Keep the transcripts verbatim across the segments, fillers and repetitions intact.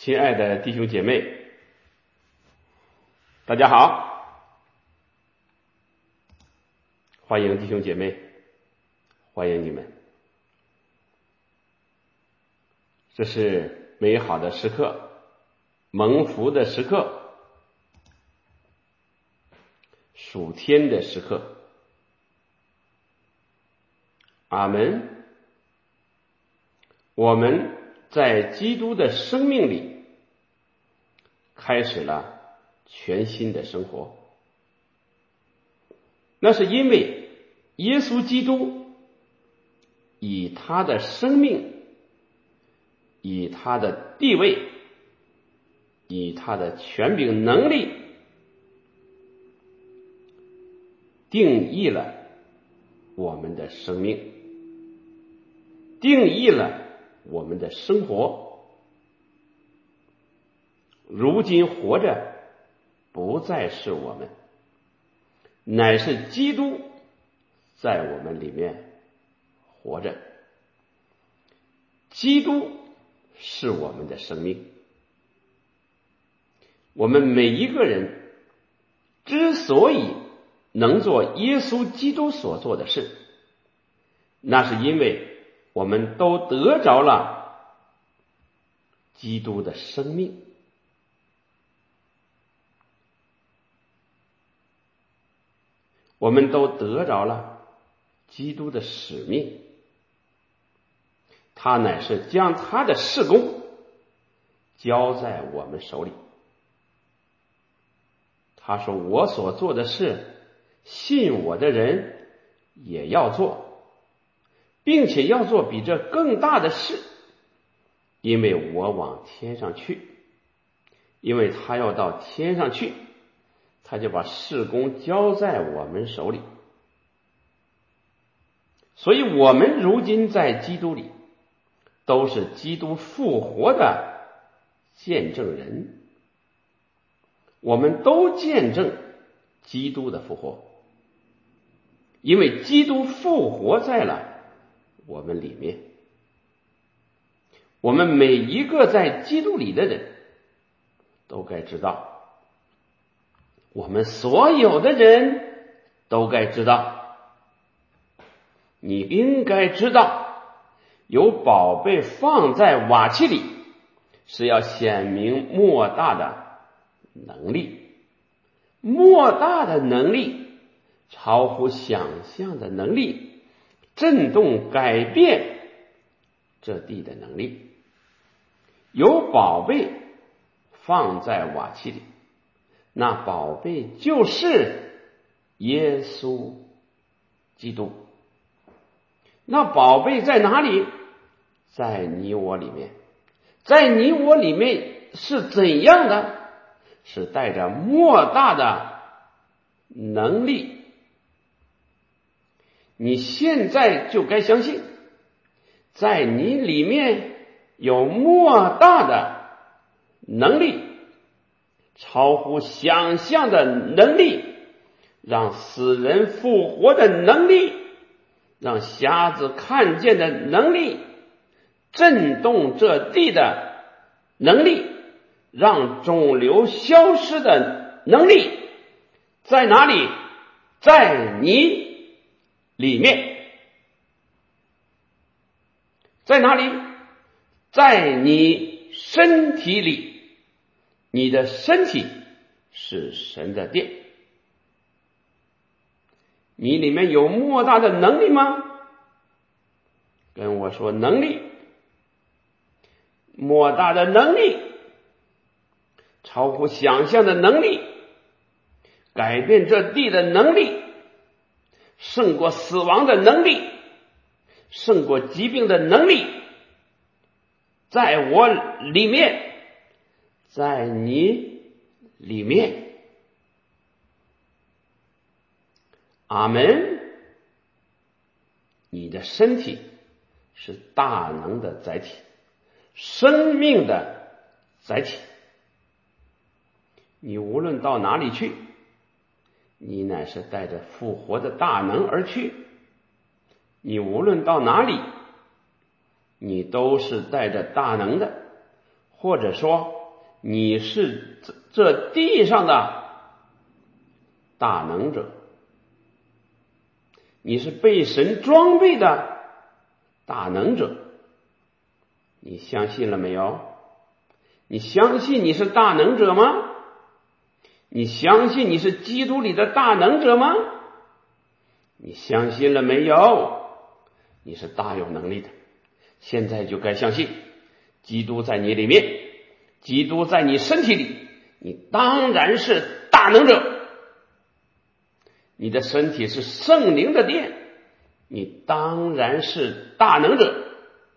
亲爱的弟兄姐妹，大家好，欢迎弟兄姐妹，欢迎你们。这是美好的时刻，蒙福的时刻，属天的时刻。阿们。我们在基督的生命里开始了全新的生活，那是因为耶稣基督以他的生命，以他的地位，以他的权柄能力定义了我们的生命，定义了我们的生活。如今活着不再是我们，乃是基督在我们里面活着。基督是我们的生命。我们每一个人之所以能做耶稣基督所做的事，那是因为我们都得着了基督的生命。我们都得着了基督的使命，他乃是将他的事工交在我们手里。他说，我所做的事，信我的人也要做，并且要做比这更大的事，因为我往天上去。因为他要到天上去，他就把事工交在我们手里。所以我们如今在基督里都是基督复活的见证人，我们都见证基督的复活，因为基督复活在了我们里面。我们每一个在基督里的人都该知道，我们所有的人都该知道，你应该知道，有宝贝放在瓦器里，是要显明莫大的能力，莫大的能力，超乎想象的能力，震动改变这地的能力。有宝贝放在瓦器里，那宝贝就是耶稣基督。那宝贝在哪里？在你我里面。在你我里面是怎样的？是带着莫大的能力。你现在就该相信，在你里面有莫大的能力，超乎想象的能力，让死人复活的能力，让瞎子看见的能力，震动这地的能力，让肿瘤消失的能力，在哪里？在你里面。在哪里？在你身体里。你的身体是神的殿。你里面有莫大的能力吗？跟我说能力。莫大的能力，超乎想象的能力，改变这地的能力，胜过死亡的能力，胜过疾病的能力，在我里面，在你里面。阿们。你的身体是大能的载体，生命的载体。你无论到哪里去，你乃是带着复活的大能而去。你无论到哪里，你都是带着大能的， 或者说你是这地上的大能者，你是被神装备的大能者。你相信了没有？你相信你是大能者吗？你相信你是基督里的大能者吗？你相信了没有？你是大有能力的。现在就该相信基督在你里面，基督在你身体里，你当然是大能者。你的身体是圣灵的殿，你当然是大能者。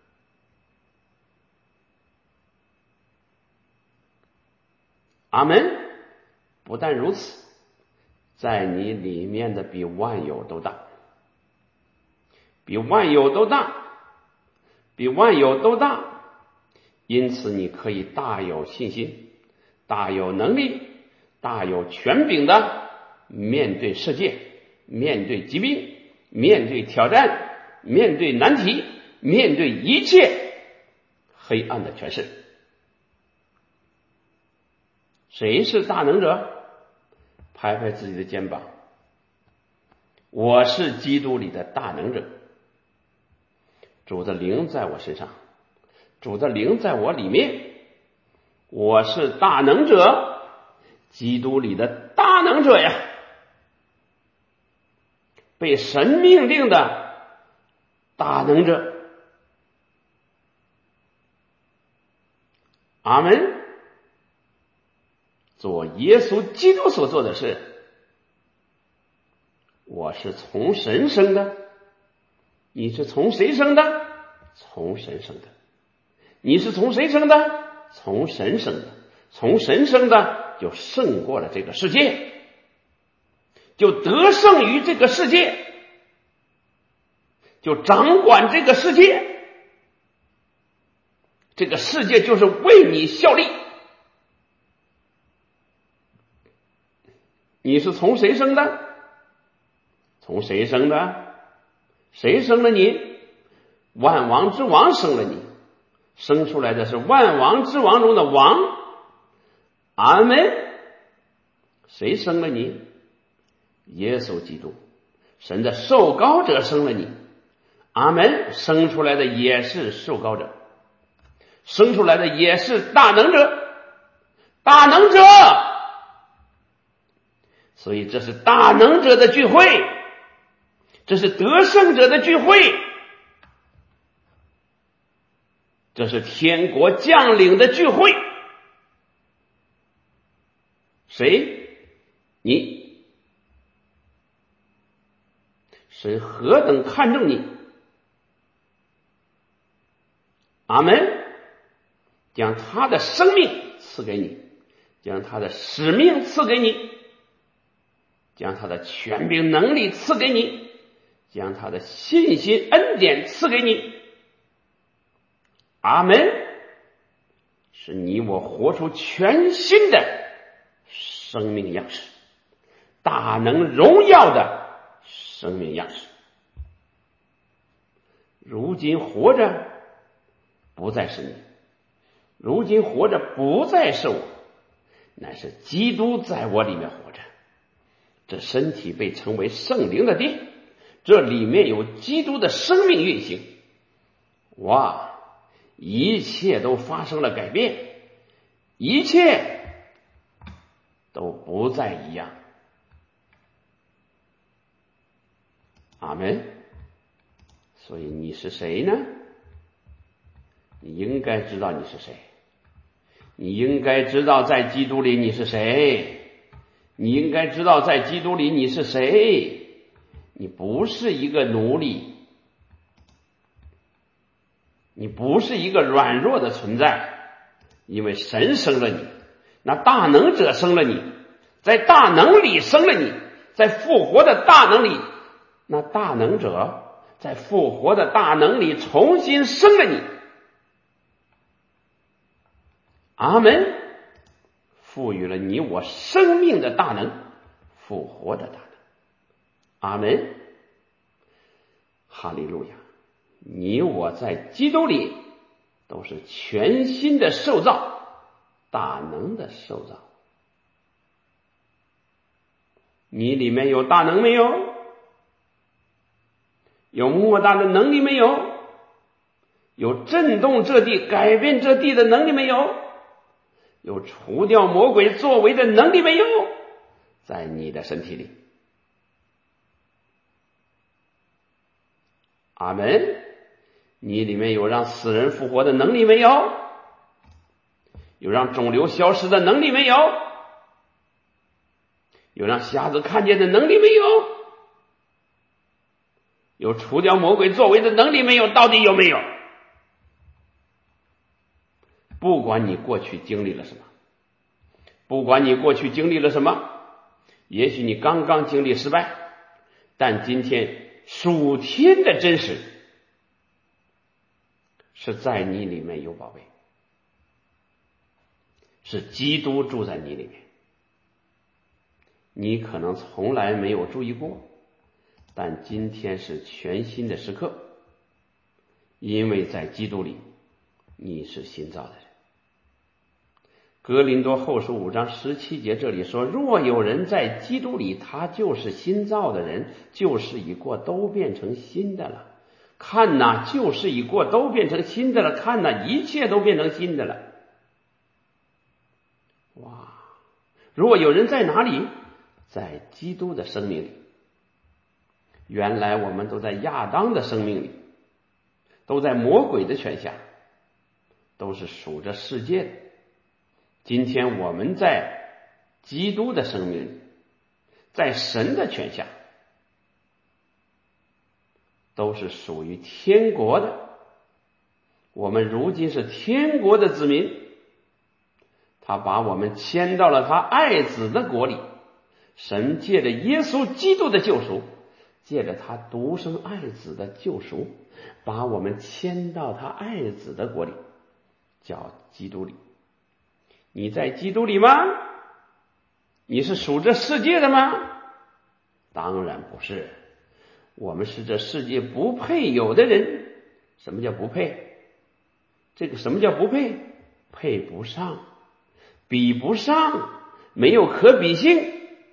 阿们。不但如此，在你里面的比万有都大，比万有都大，比万有都大。因此你可以大有信心，大有能力，大有权柄的面对世界，面对疾病，面对挑战，面对难题，面对一切黑暗的权势。谁是大能者？拍拍自己的肩膀，我是基督里的大能者。主的灵在我身上，主的灵在我里面，我是大能者，基督里的大能者呀，被神命令的大能者。阿们。做耶稣基督所做的事，我是从神生的，你是从谁生的？从神生的。你是从谁生的？从神生的。从神生的就胜过了这个世界，就得胜于这个世界，就掌管这个世界，这个世界就是为你效力。你是从谁生的？从谁生的？谁生了你？万王之王生了你，生出来的是万王之王中的王。阿们。谁生了你？耶稣基督，神的受膏者生了你。阿们。生出来的也是受膏者，生出来的也是大能者，大能者。所以这是大能者的聚会，这是得胜者的聚会，这是天国将领的聚会。谁？你。神何等看重你。阿们。将他的生命赐给你，将他的使命赐给你，将他的权柄能力赐给你，将他的信心恩典赐给你。阿们。使你我活出全新的生命样式，大能荣耀的生命样式。如今活着不再是你，如今活着不再是我，乃是基督在我里面活着。这身体被称为圣灵的殿，这里面有基督的生命运行。哇，一切都发生了改变，一切都不再一样。阿们。所以你是谁呢？你应该知道你是谁，你应该知道在基督里你是谁，你应该知道在基督里你是谁。你不是一个奴隶，你不是一个软弱的存在，因为神生了你，那大能者生了你，在大能里生了你，在复活的大能里，那大能者在复活的大能里重新生了你。阿们。赋予了你我生命的大能，复活的大能。阿们。哈利路亚。你我在基督里都是全新的受造， 大能的受造。你里面有大能没有？有莫大的能力没有？有震动这地、改变这地的能力没有？有除掉魔鬼作为的能力没有？在你的身体里。阿们。你里面有让死人复活的能力没有？有让肿瘤消失的能力没有？有让瞎子看见的能力没有？有除掉魔鬼作为的能力没有？到底有没有？不管你过去经历了什么，不管你过去经历了什么，也许你刚刚经历失败，但今天属天的真实是在你里面有宝贝，是基督住在你里面。你可能从来没有注意过，但今天是全新的时刻，因为在基督里你是新造的人。哥林多后书五章十七节这里说，若有人在基督里，他就是新造的人，旧事已过，都变成新的了。看哪，旧事已过，都变成新的了。看哪，一切都变成新的了。哇！若有人在哪里？在基督的生命里。原来我们都在亚当的生命里，都在魔鬼的权下，都是属着世界的。今天我们在基督的生命里，在神的权下，都是属于天国的。我们如今是天国的子民，他把我们迁到了他爱子的国里。神借着耶稣基督的救赎，借着他独生爱子的救赎，把我们迁到他爱子的国里，叫基督里。你在基督里吗？你是属这世界的吗？当然不是，我们是这世界不配有的人。什么叫不配？这个什么叫不配？配不上，比不上，没有可比性。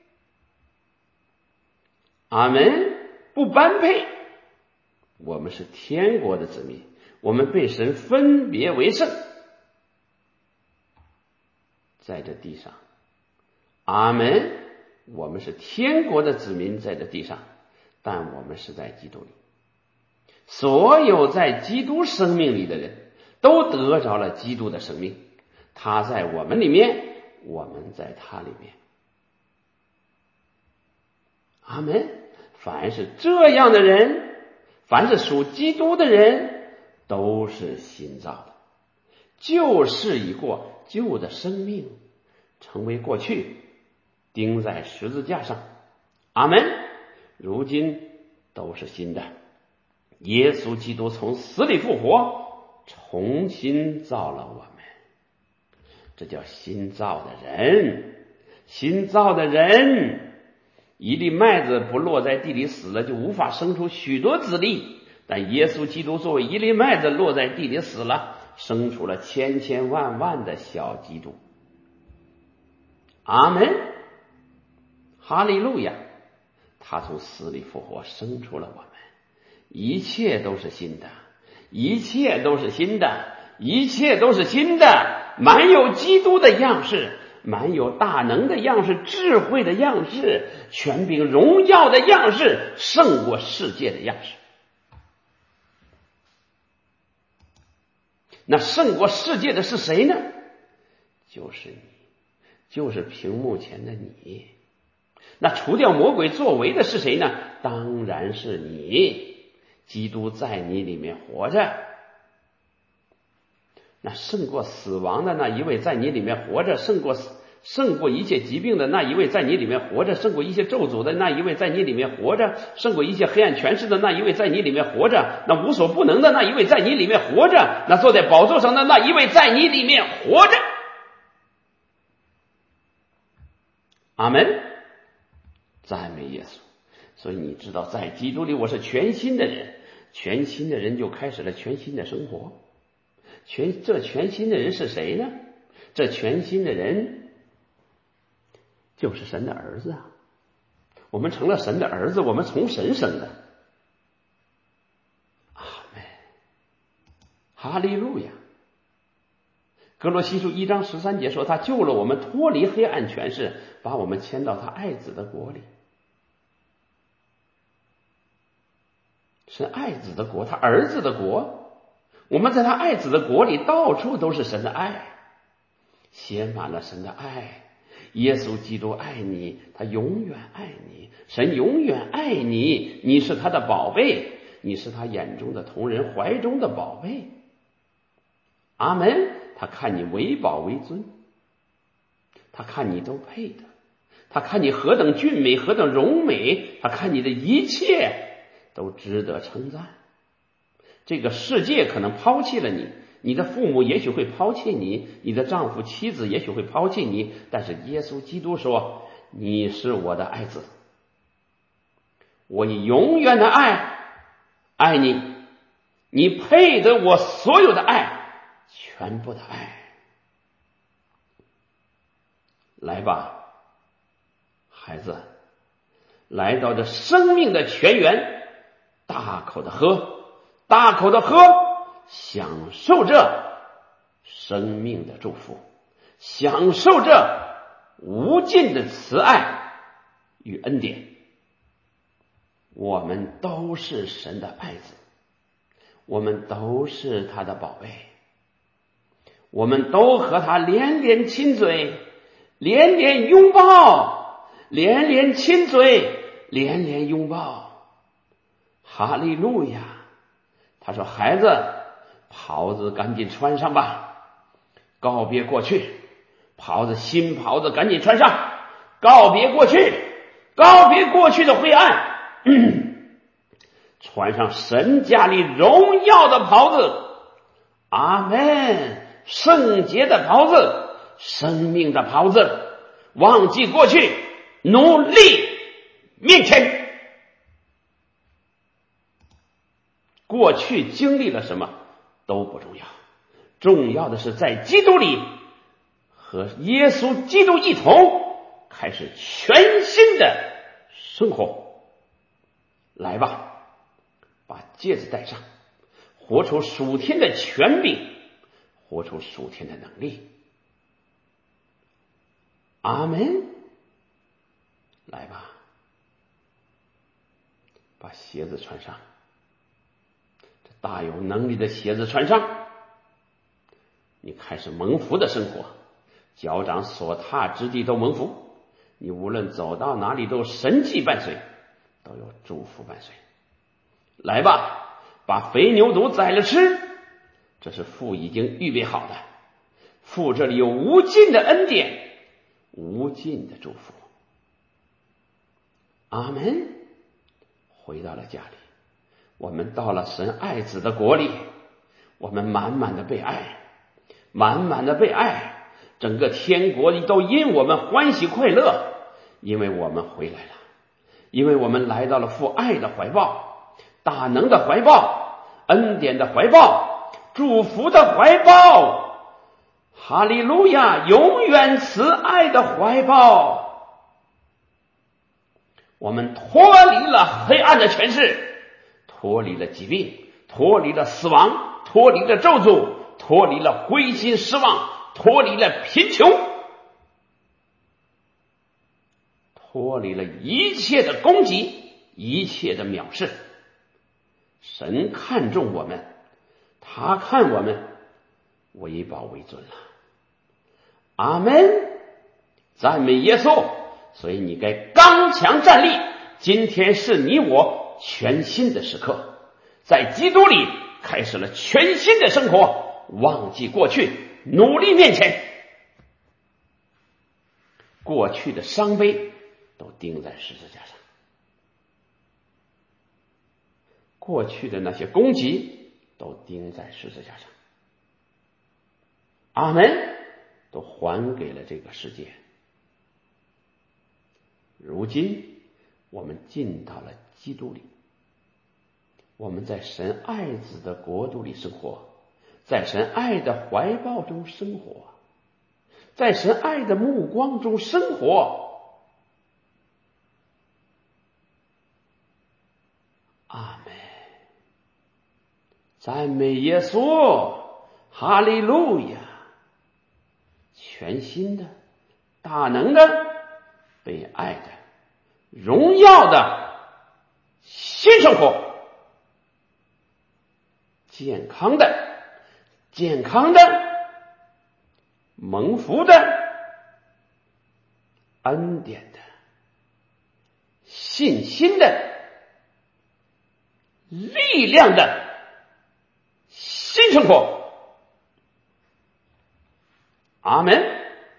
阿们，不般配。我们是天国的子民，我们被神分别为圣，在这地上。阿们，我们是天国的子民，在这地上，但我们是在基督里。所有在基督生命里的人都得着了基督的生命，他在我们里面，我们在他里面。阿们。凡是这样的人，凡是属基督的人，都是新造的。旧事已过，旧的生命成为过去，钉在十字架上。阿们。如今都是新的。耶稣基督从死里复活，重新造了我们。这叫新造的人。新造的人，一粒麦子不落在地里死了，就无法生出许多子粒，但耶稣基督作为一粒麦子落在地里死了，生出了千千万万的小基督。阿们。哈利路亚。他从死里复活，生出了我们。一切都是新的，一切都是新的，一切都是新的，满有基督的样式，满有大能的样式，智慧的样式，权柄荣耀的样式，胜过世界的样式。那胜过世界的是谁呢？就是你，就是屏幕前的你。那除掉魔鬼作为的是谁呢？当然是你。基督在你里面活着。那胜过死亡的那一位在你里面活着，胜过胜过一切疾病的那一位在你里面活着，胜过一切咒诅的那一位在你里面活着，胜过一切黑暗权势的那一位在你里面活着，那无所不能的那一位在你里面活着，那坐在宝座上的那一位在你里面活着。阿们。赞美耶稣。所以你知道，在基督里我是全新的人，全新的人就开始了全新的生活。全这全新的人是谁呢？ 这全新的人就是神的儿子啊！我们成了神的儿子，我们从神生的。阿门，哈利路亚！哥罗西书一章十三节说，他救了我们脱离黑暗权势，把我们迁到他爱子的国里。是爱子的国，他儿子的国。我们在他爱子的国里，到处都是神的爱，写满了神的爱。耶稣基督爱你，他永远爱你，神永远爱你，你是他的宝贝，你是他眼中的瞳人，怀中的宝贝。阿门。他看你为宝为尊，他看你都配的，他看你何等俊美，何等荣美，他看你的一切都值得称赞。这个世界可能抛弃了你，你的父母也许会抛弃你，你的丈夫妻子也许会抛弃你，但是耶稣基督说，你是我的爱子，我以永远的爱爱你，你配得我所有的爱，全部的爱。来吧，孩子，来到这生命的泉源，大口的喝，大口的喝，享受着生命的祝福，享受着无尽的慈爱与恩典。我们都是神的爱子，我们都是他的宝贝，我们都和他连连亲嘴，连连拥抱，连连亲嘴，连连拥抱。哈利路亚！他说，孩子，袍子赶紧穿上吧，告别过去，袍子新袍子赶紧穿上，告别过去，告别过去的灰暗，穿上神家里荣耀的袍子。阿们，圣洁的袍子，生命的袍子，忘记过去，努力面前。过去经历了什么都不重要，重要的是在基督里和耶稣基督一同开始全新的生活。来吧，把戒指戴上，活出属天的权柄，活出属天的能力。阿们。来吧，把鞋子穿上，这大有能力的鞋子穿上，你开始蒙福的生活，脚掌所踏之地都蒙福，你无论走到哪里都神迹伴随，都有祝福伴随。来吧，把肥牛犊宰了吃，这是父已经预备好的，父这里有无尽的恩典，无尽的祝福。阿们。回到了家里，我们到了神爱子的国里，我们满满的被爱，满满的被爱，整个天国里都因我们欢喜快乐，因为我们回来了，因为我们来到了父爱的怀抱，大能的怀抱，恩典的怀抱，祝福的怀抱，哈利路亚，永远慈爱的怀抱。我们脱离了黑暗的权势，脱离了疾病，脱离了死亡，脱离了咒诅，脱离了灰心失望，脱离了贫穷，脱离了一切的攻击，一切的藐视。神看重我们，他看我们为宝为尊了。阿们，赞美耶稣。所以你该刚强站立，今天是你我全新的时刻，在基督里开始了全新的生活，忘记过去，努力面前。过去的伤悲都钉在十字架上，过去的那些攻击都钉在十字架上，阿们，都还给了这个世界。如今我们进到了基督里，我们在神爱子的国度里生活，在神爱的怀抱中生活。 在神爱的目光中生活。阿们，赞美耶稣，哈利路亚！全新的、大能的、被爱的、荣耀的新生活，健康的、健康的、蒙福的、恩典的、信心的、力量的新生活。阿们。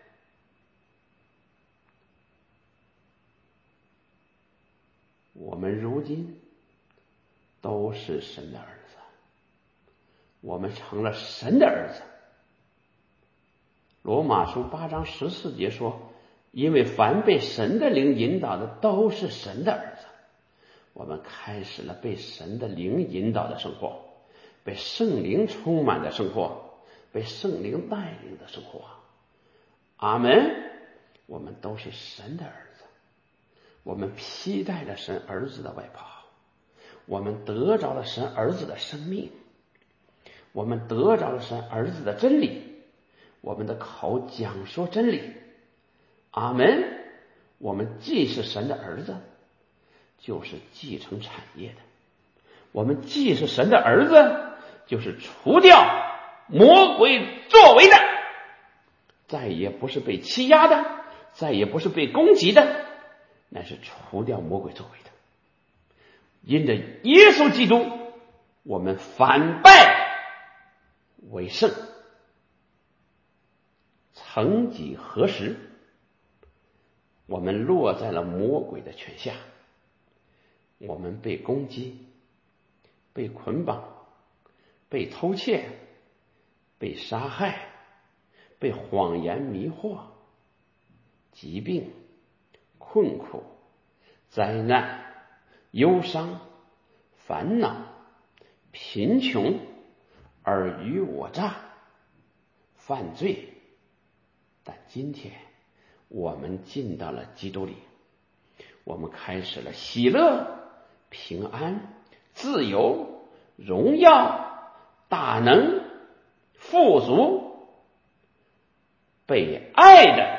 我们如今都是神的儿子，我们成了神的儿子。罗马书八章十四节说，因为凡被神的灵引导的都是神的儿子。我们开始了被神的灵引导的生活，被圣灵充满的生活，被圣灵带领的生活。阿们。我们都是神的儿子，我们披戴了神儿子的外袍，我们得着了神儿子的生命，我们得着了神儿子的真理，我们的口讲说真理。阿们。我们既是神的儿子，就是继承产业的。我们既是神的儿子，就是除掉魔鬼作为的，再也不是被欺压的，再也不是被攻击的，乃是除掉魔鬼作为的。因着耶稣基督，我们反败为胜。曾几何时，我们落在了魔鬼的权下，我们被攻击，被捆绑，被偷窃，被杀害，被谎言迷惑，疾病、困苦、灾难、忧伤、烦恼、贫穷、尔虞我诈、犯罪。但今天我们进到了基督里，我们开始了喜乐、平安、自由、荣耀、大能、富足、被爱的、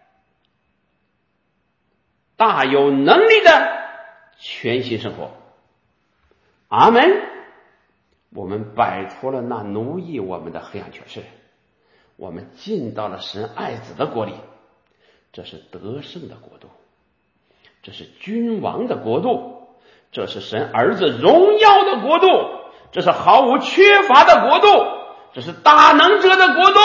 大有能力的全新生活。阿们。我们摆脱了那奴役我们的黑暗权势，我们进到了神爱子的国里。这是得胜的国度，这是君王的国度，这是神儿子荣耀的国度，这是毫无缺乏的国度，这是大能者的国度。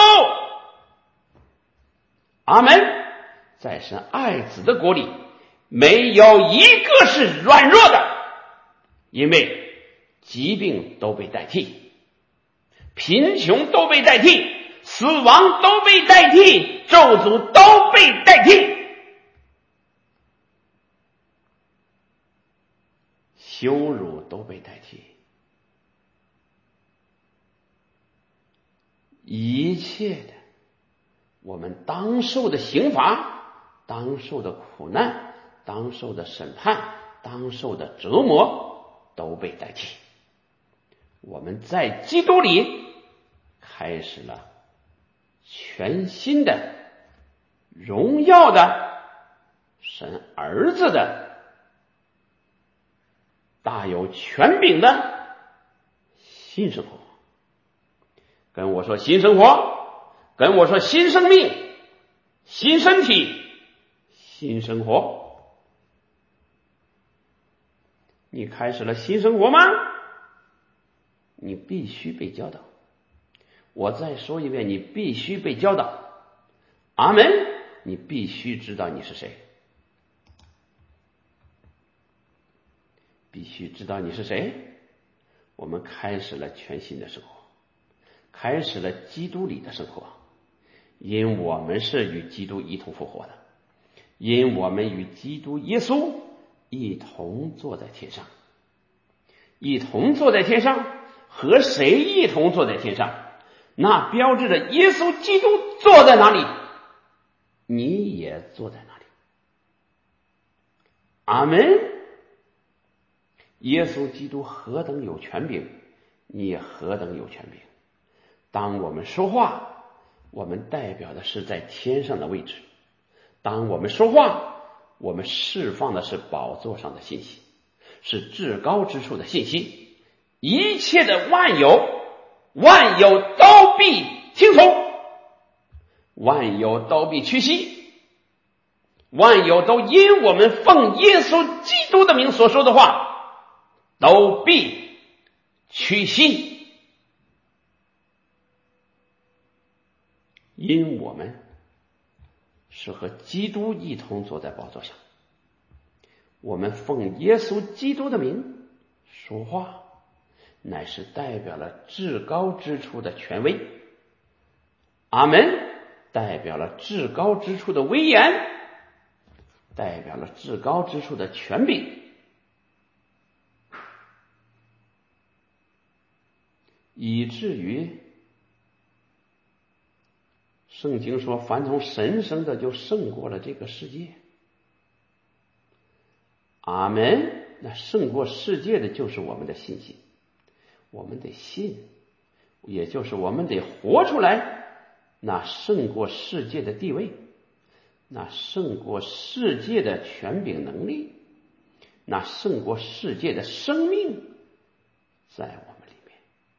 阿们。在神爱子的国里，没有一个是软弱的，因为疾病都被代替，贫穷都被代替，死亡都被代替，咒诅都被代替，羞辱都被代替，一切的我们当受的刑罚，当受的苦难，当受的审判，当受的折磨都被代替。我们在基督里开始了全新的荣耀的神儿子的大有权柄的新生活。跟我说新生活，跟我说新生命，新身体，新生活。你开始了新生活吗？你必须被教导。我再说一遍，你必须被教导。阿们。你必须知道你是谁，必须知道你是谁。我们开始了全新的生活，开始了基督里的生活，因我们是与基督一同复活的，因我们与基督耶稣一同坐在天上。一同坐在天上，和谁一同坐在天上？那标志着耶稣基督坐在哪里， 你也坐在那里。阿门。耶稣基督何等有权柄，你也何等有权柄。当我们说话，我们代表的是在天上的位置；当我们说话，我们释放的是宝座上的信息，是至高之处的信息。一切的万有，万有都必听从，万有都必屈膝，万有都因我们奉耶稣基督的名所说的话，都必屈膝。因我们是和基督一同坐在宝座上，我们奉耶稣基督的名说话，乃是代表了至高之处的权威。阿们。代表了至高之处的威严，代表了至高之处的权柄，以至于圣经说凡从神生的就胜过了这个世界。阿们。那胜过世界的就是我们的信心，我们得信，也就是我们得活出来那胜过世界的地位，那胜过世界的权柄能力，那胜过世界的生命在我们里面。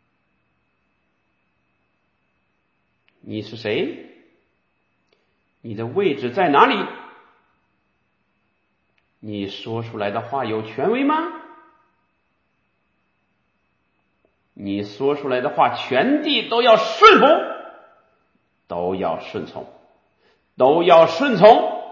你是谁？你的位置在哪里？你说出来的话有权威吗？你说出来的话全地都要顺服，都要顺从，都要顺从。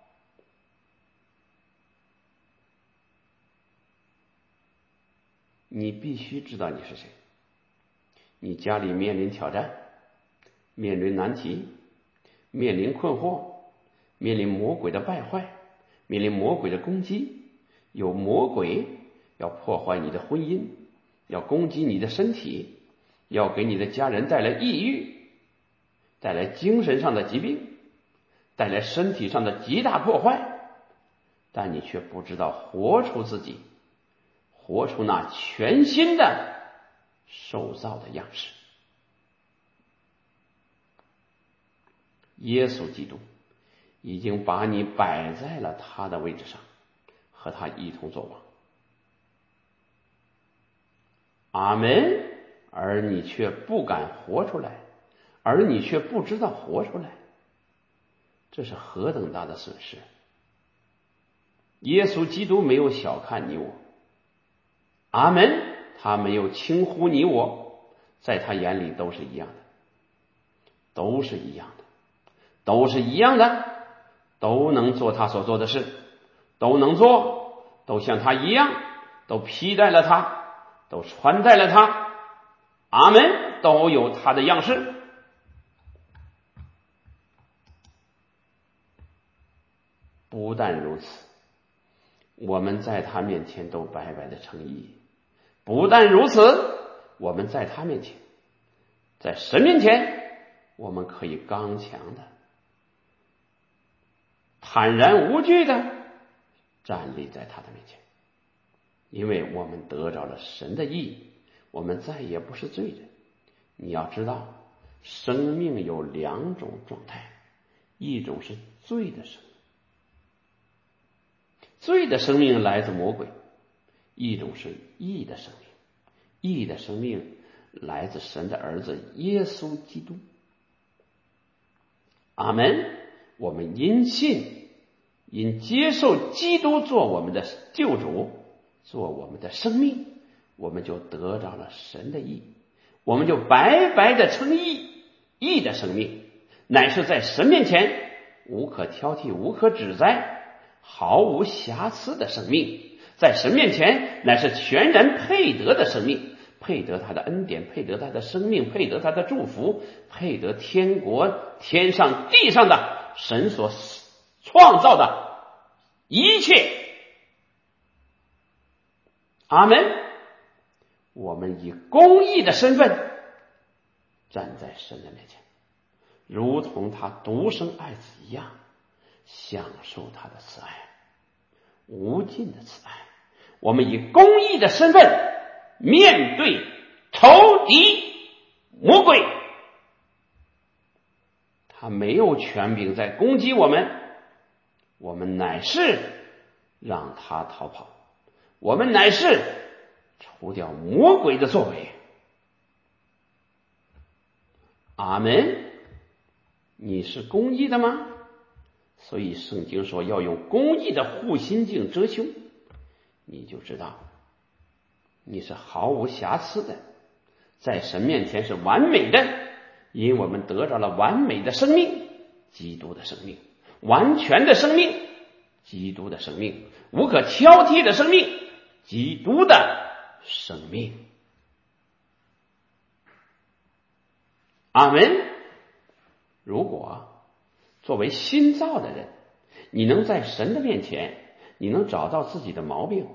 你必须知道你是谁。你家里面临挑战，面临难题，面临困惑，面临魔鬼的败坏，面临魔鬼的攻击，有魔鬼要破坏你的婚姻，要攻击你的身体，要给你的家人带来抑郁，带来精神上的疾病，带来身体上的极大破坏，但你却不知道活出自己，活出那全新的受造的样式。耶稣基督已经把你摆在了他的位置上，和他一同作王。阿们。而你却不敢活出来，而你却不知道活出来，这是何等大的损失。耶稣基督没有小看你我，阿们。他没有轻忽你我，在他眼里都是一样的，都是一样的，都是一样的，都能做他所做的事，都能做，都像他一样，都披戴了他，都穿戴了他，阿们。都有他的样式。不但如此，我们在他面前都白白的称义。不但如此，我们在他面前，在神面前，我们可以刚强的、坦然无惧的站立在他的面前，因为我们得着了神的义，我们再也不是罪人。你要知道，生命有两种状态，一种是罪的生命，罪的生命来自魔鬼；一种是义的生命，义的生命来自神的儿子耶稣基督。阿们。我们因信，因接受基督做我们的救主，做我们的生命，我们就得着了神的义，我们就白白的称义。义的生命乃是在神面前无可挑剔、无可指摘、毫无瑕疵的生命，在神面前乃是全然配得的生命，配得他的恩典，配得他的生命，配得他的祝福，配得天国天上地上的神所创造的一切。阿们。我们以公义的身份站在神的面前，如同他独生爱子一样， 享受他的慈爱，无尽的慈爱。我们以公义的身份面对仇敌魔鬼，他没有权柄在攻击我们，我们乃是让他逃跑，我们乃是除掉魔鬼的作为。阿们。你是公义的吗？所以圣经说要用公义的护心镜遮胸，你就知道你是毫无瑕疵的，在神面前是完美的，因为我们得着了完美的生命，基督的生命，完全的生命，基督的生命，无可挑剔的生命，基督的生命。阿们。如果作为新造的人，你能在神的面前，你能找到自己的毛病，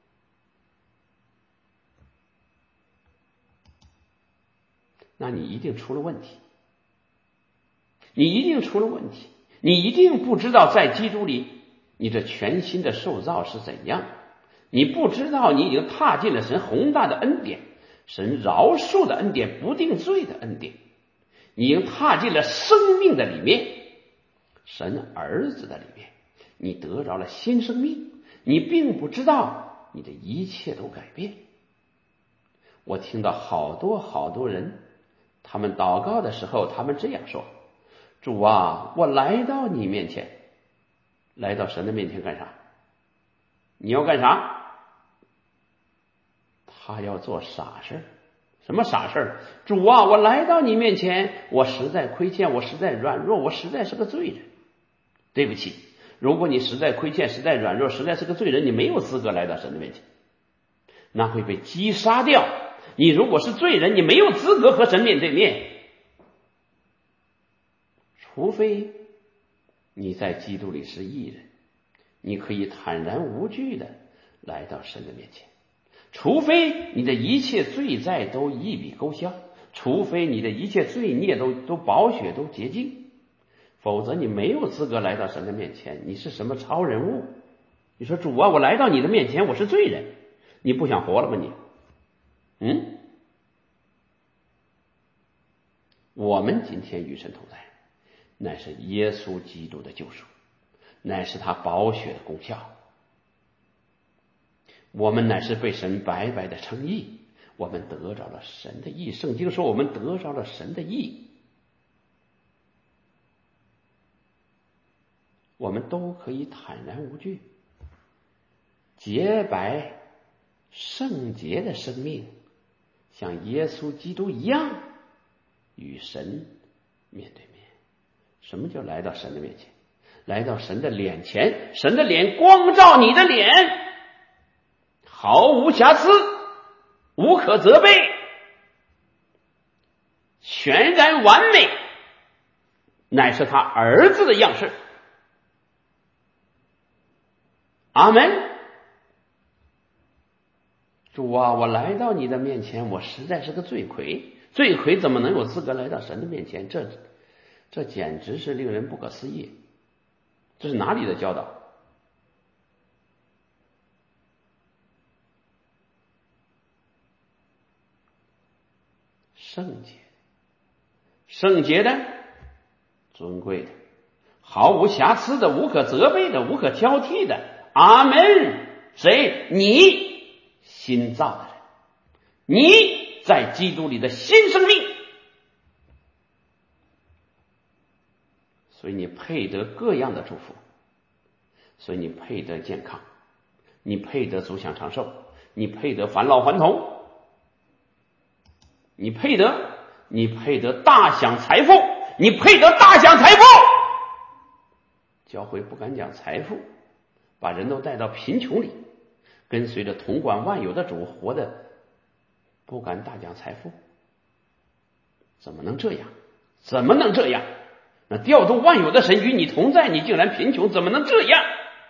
那你一定出了问题，你一定出了问题，你一定不知道在基督里你这全新的受造是怎样，你不知道你已经踏进了神宏大的恩典，神饶恕的恩典，不定罪的恩典，你已经踏进了生命的里面，神儿子的里面，你得着了新生命，你并不知道你的一切都改变。我听到好多好多人，他们祷告的时候，他们这样说：主啊，我来到你面前。来到神的面前干啥？你要干啥？他要做傻事。什么傻事？主啊，我来到你面前，我实在亏欠，我实在软弱，我实在是个罪人。对不起，如果你实在亏欠，实在软弱，实在是个罪人，你没有资格来到神的面前，那会被击杀掉。你如果是罪人，你没有资格和神面对面，除非你在基督里是义人，你可以坦然无惧的来到神的面前。除非你的一切罪债都一笔勾销，除非你的一切罪孽都都宝血都洁净，否则你没有资格来到神的面前。你是什么超人物？你说主啊，我来到你的面前，我是罪人，你不想活了吗你？嗯，我们今天与神同在，乃是耶稣基督的救赎，乃是他宝血的功效。我们乃是被神白白的称义，我们得着了神的义。圣经说我们得着了神的义，我们都可以坦然无惧，洁白圣洁的生命，像耶稣基督一样与神面对面。什么叫来到神的面前？来到神的脸前，神的脸光照你的脸，毫无瑕疵，无可责备，全然完美，乃是他儿子的样式。阿们。主啊，我来到你的面前，我实在是个罪魁，罪魁怎么能有资格来到神的面前？这这简直是令人不可思议。这是哪里的教导？圣洁，圣洁的，尊贵的，毫无瑕疵的，无可责备的，无可挑剔的。阿们。谁？你新造的人，你在基督里的新生命，所以你配得各样的祝福，所以你配得健康，你配得足享长寿，你配得返老还童，你配得你配得大享财富，你配得大享财富。教会不敢讲财富，把人都带到贫穷里，跟随着统管万有的主活的，不敢大讲财富。怎么能这样？怎么能这样？那调动万有的神与你同在，你竟然贫穷，怎么能这样？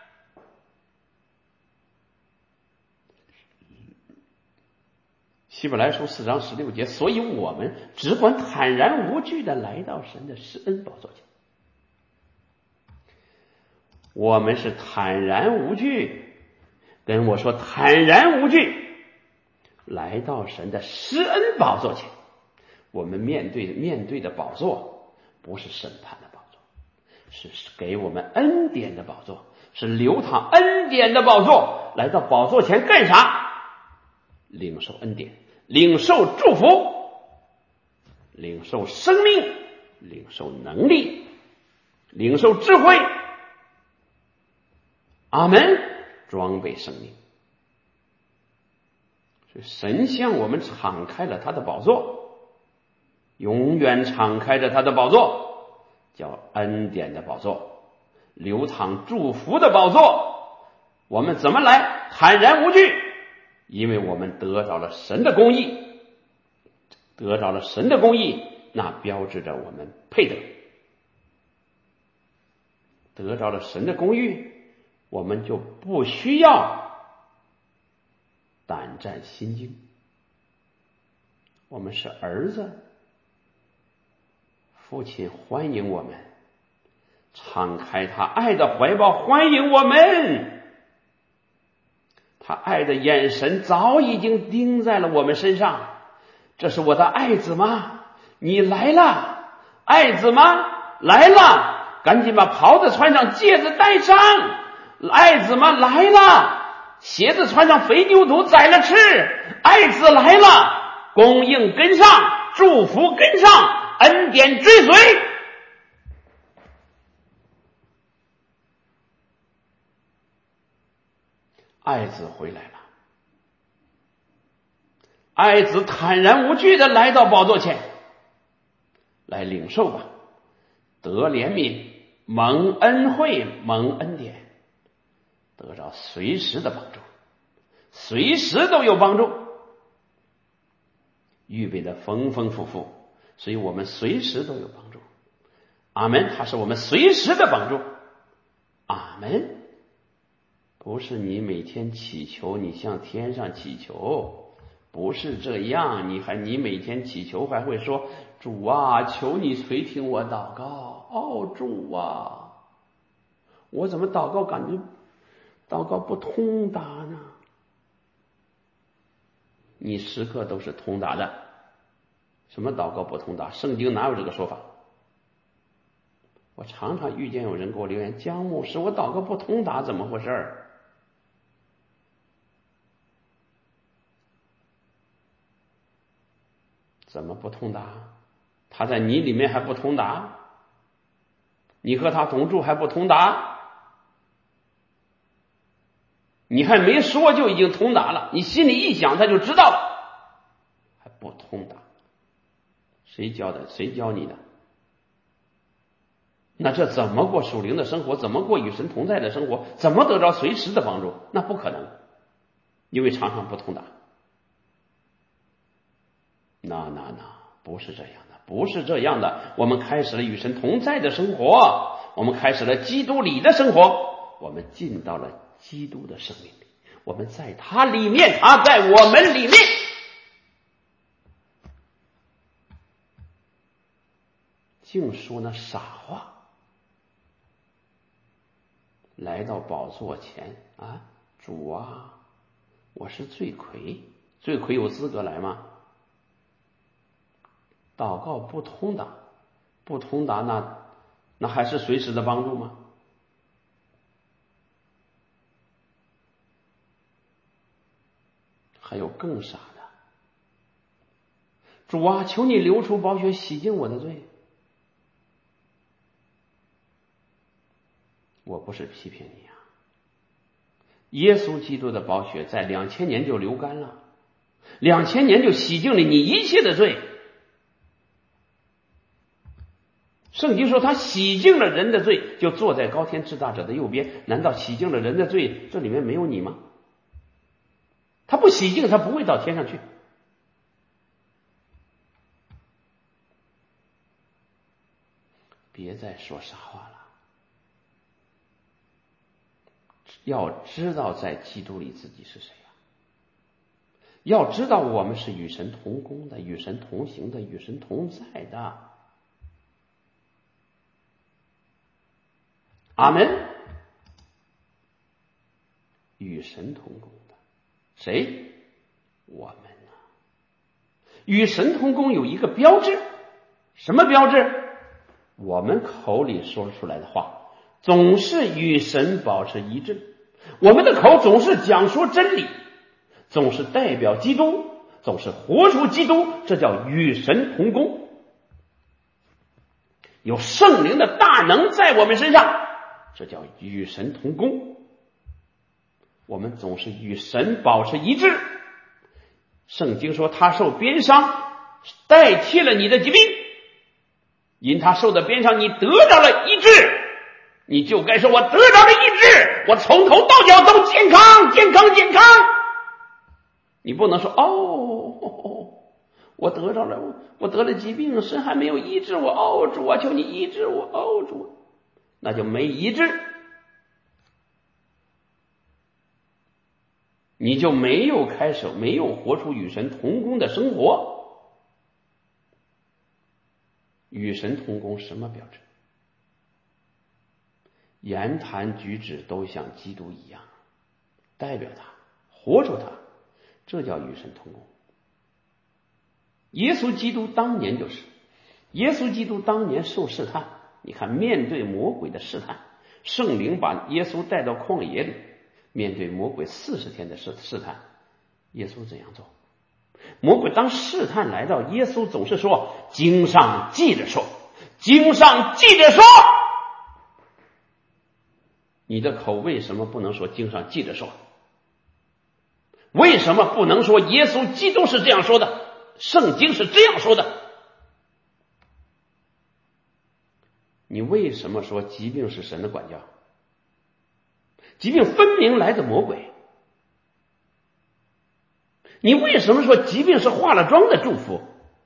希伯来书四章十六节，所以我们只管坦然无惧的来到神的施恩宝座前。 我们是坦然无惧，跟我说坦然无惧，来到神的施恩宝座前。我们面对面对的宝座不是审判的宝座，是给我们恩典的宝座，是流淌恩典的宝座。来到宝座前干啥？领受恩典，领受祝福，领受生命，领受能力，领受智慧。阿们，装备生命。所以神向我们敞开了他的宝座，永远敞开着他的宝座，叫恩典的宝座，流淌祝福的宝座。我们怎么来？坦然无惧，因为我们得着了神的公义，得着了神的公义，那标志着我们配得。得着了神的公义，我们就不需要胆战心惊。我们是儿子，父亲欢迎我们，敞开他爱的怀抱欢迎我们。他爱的眼神早已经盯在了我们身上。这是我的爱子吗？你来了。爱子吗？来了。赶紧把袍子穿上，戒指戴上。爱子吗？来了。鞋子穿上，肥牛犊宰了吃。爱子来了。供应跟上，祝福跟上，恩典追随。爱子回来了，爱子坦然无惧的来到宝座前，来领受吧，得怜悯，蒙恩惠，蒙恩典，得着随时的帮助，随时都有帮助，预备的丰丰富富，所以我们随时都有帮助。阿们，他是我们随时的帮助。阿们。不是你每天祈求，你向天上祈求，不是这样。你还你每天祈求还会说，主啊，求你垂听我祷告。哦，主啊，我怎么祷告感觉祷告不通达呢？你时刻都是通达的。什么祷告不通达？圣经哪有这个说法？我常常遇见有人给我留言，江牧师，我祷告不通达，怎么回事？怎么不通达？他在你里面还不通达？你和他同住还不通达？你还没说就已经通达了，你心里一想他就知道了，还不通达？谁教的？谁教你的？那这怎么过属灵的生活？怎么过与神同在的生活？怎么得着随时的帮助？那不可能，因为常常不通达。那那那不是这样的，不是这样的。我们开始了与神同在的生活，我们开始了基督里的生活，我们进到了基督的生命里，我们在他里面，他在我们里面。净说那傻话，来到宝座前啊，主啊，我是罪魁，罪魁有资格来吗？祷告不通达，不通达，那那还是随时的帮助吗？还有更傻的，主啊，求你流出宝血洗净我的罪。我不是批评你啊，耶稣基督的宝血在两千年就流干了，两千年就洗净了你一切的罪。圣经说他洗净了人的罪，就坐在高天至大者的右边。难道洗净了人的罪，这里面没有你吗？他不洗净，他不会到天上去。别再说傻话了，要知道在基督里自己是谁啊？要知道我们是与神同工的，与神同行的，与神同在的。阿们。 神同工的。谁？我们呢？与神同工有一个标志，什么标志？我们口里说出来的话总是与神保持一致，我们的口总是讲说真理，总是代表基督，总是活出基督，这叫与神同工。有圣灵的大能在我们身上，这叫与神同工。我们总是与神保持一致。圣经说他受鞭伤代替了你的疾病，因他受的鞭伤你得到了医治，你就该说我得到了医治，我从头到脚都健康健康健康。你不能说哦，我得到了，我得了疾病，神还没有医治我，哦主啊，求你医治我，哦主，那就没医治，你就没有开始，没有活出与神同工的生活。与神同工什么标志？言谈举止都像基督一样，代表他，活出他，这叫与神同工。耶稣基督当年就是，耶稣基督当年受试探，你看面对魔鬼的试探，圣灵把耶稣带到旷野里，面对魔鬼四十天的试试探，耶稣怎样做？魔鬼当试探来到，耶稣总是说经上记着说，经上记着说。你的口为什么不能说经上记着说？为什么不能说耶稣基督是这样说的，圣经是这样说的？你为什么说疾病是神的管教？疾病分明来自魔鬼。你为什么说疾病是化了妆的祝福？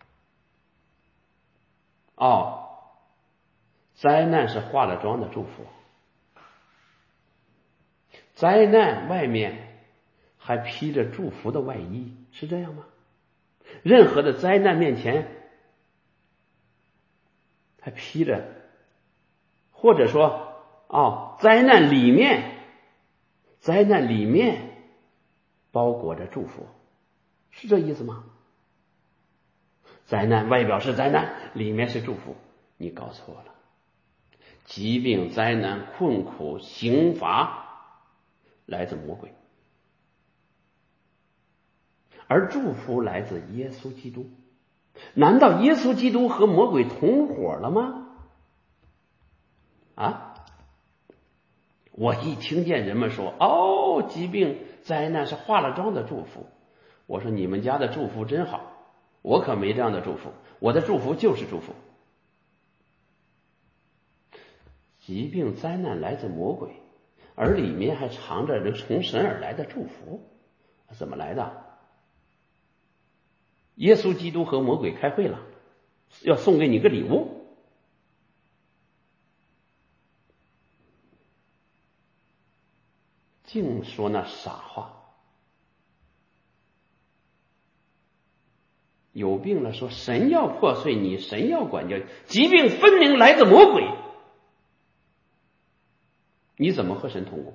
哦，灾难是化了妆的祝福。灾难外面还披着祝福的外衣，是这样吗？任何的灾难面前还披着，或者说哦，灾难里面灾难里面包裹着祝福，是这意思吗？灾难外表是灾难，里面是祝福，你搞错了。疾病、灾难、困苦、刑罚来自魔鬼，而祝福来自耶稣基督。难道耶稣基督和魔鬼同伙了吗？啊！我一听见人们说哦，疾病灾难是化了妆的祝福，我说你们家的祝福真好，我可没这样的祝福，我的祝福就是祝福。疾病灾难来自魔鬼，而里面还藏着从神而来的祝福，怎么来的？耶稣基督和魔鬼开会了，要送给你个礼物。净说那傻话，有病了说神要破碎你，神要管教，疾病分明来自魔鬼，你怎么和神同工？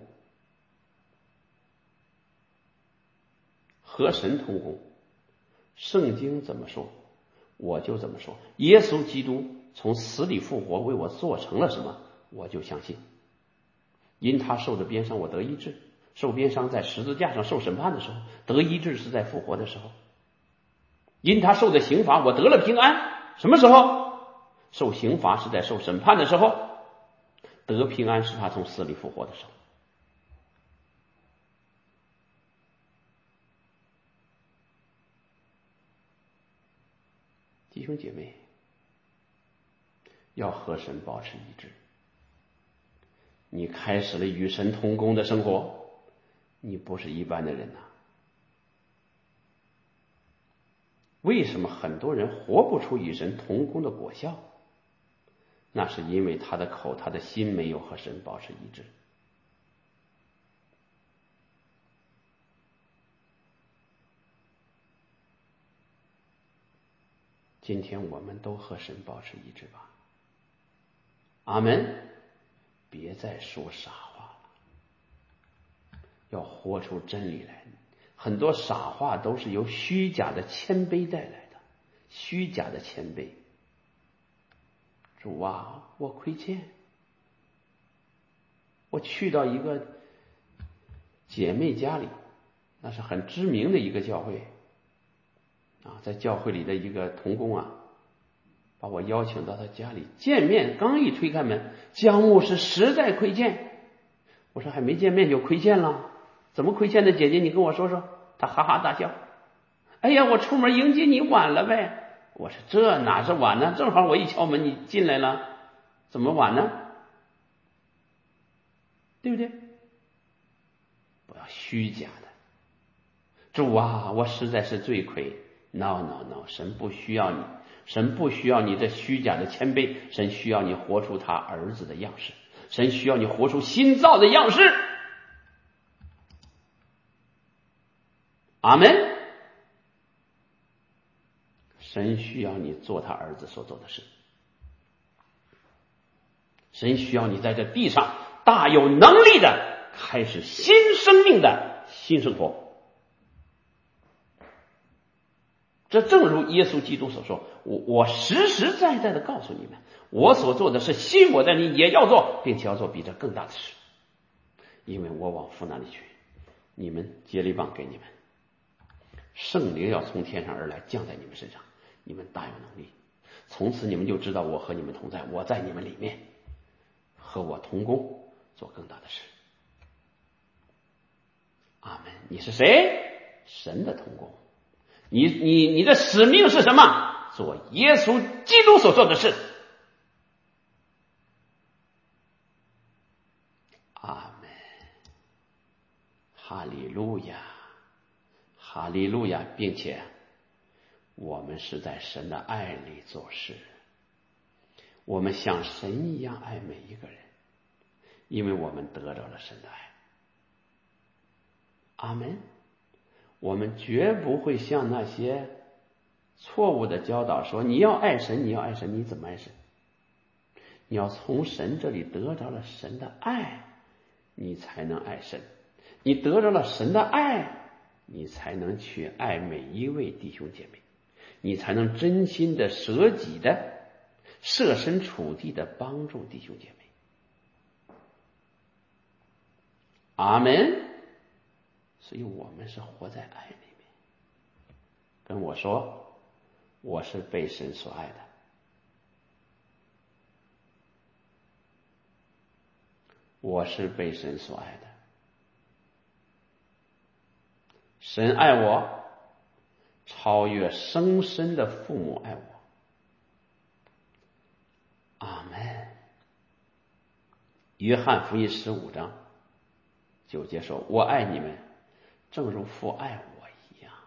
和神同工，圣经怎么说我就怎么说。耶稣基督从死里复活，为我做成了什么，我就相信。因他受的鞭伤我得医治，受鞭伤在十字架上受审判的时候，得医治是在复活的时候。因他受的刑罚我得了平安，什么时候？受刑罚是在受审判的时候，得平安是他从死里复活的时候。弟兄姐妹，要和神保持一致。你开始了与神同工的生活，你不是一般的人呐、啊。为什么很多人活不出与神同工的果效？那是因为他的口、他的心没有和神保持一致。今天我们都和神保持一致吧。阿门。别再说傻话了。 要活出真理来。很多傻话都是由虚假的谦卑带来的，虚假的谦卑。主啊，我亏欠，我去到一个姐妹家里，那是很知名的一个教会啊，在教会里的一个同工啊，把我邀请到他家里见面，刚一推开门，姜牧师实在亏欠。我说还没见面就亏欠了？怎么亏欠的，姐姐你跟我说说。他哈哈大笑，哎呀，我出门迎接你晚了呗。我说这哪是晚呢，正好我一敲门你进来了，怎么晚呢？对不对？不要虚假的。主啊，我实在是罪亏。 no no no， 神不需要你，神不需要你这虚假的谦卑，神需要你活出他儿子的样式，神需要你活出新造的样式。阿们。神需要你做他儿子所做的事，神需要你在这地上大有能力的开始新生命的新生活。这正如耶稣基督所说，我我实实在在的告诉你们，我所做的事，信我的你也要做，并且要做比这更大的事，因为我往父那里去，你们接力棒给你们，圣灵要从天上而来降在你们身上，你们大有能力，从此你们就知道我和你们同在，我在你们里面，和我同工做更大的事。阿们。你是谁？神的同工。你你你的使命是什么？做耶稣基督所做的事。阿们。哈利路亚，哈利路亚，并且我们是在神的爱里做事，我们像神一样爱每一个人，因为我们得着了神的爱。阿们。我们绝不会像那些错误的教导说，你要爱神，你要爱神，你怎么爱神？你要从神这里得着了神的爱，你才能爱神。你得着了神的爱，你才能去爱每一位弟兄姐妹，你才能真心的舍己的设身处地的帮助弟兄姐妹。阿们。所以我们是活在爱里面。跟我说，我是被神所爱的。我是被神所爱的。神爱我，超越生身的父母爱我。阿们。约翰福音十五章九节说，我爱你们，正如父爱我一样，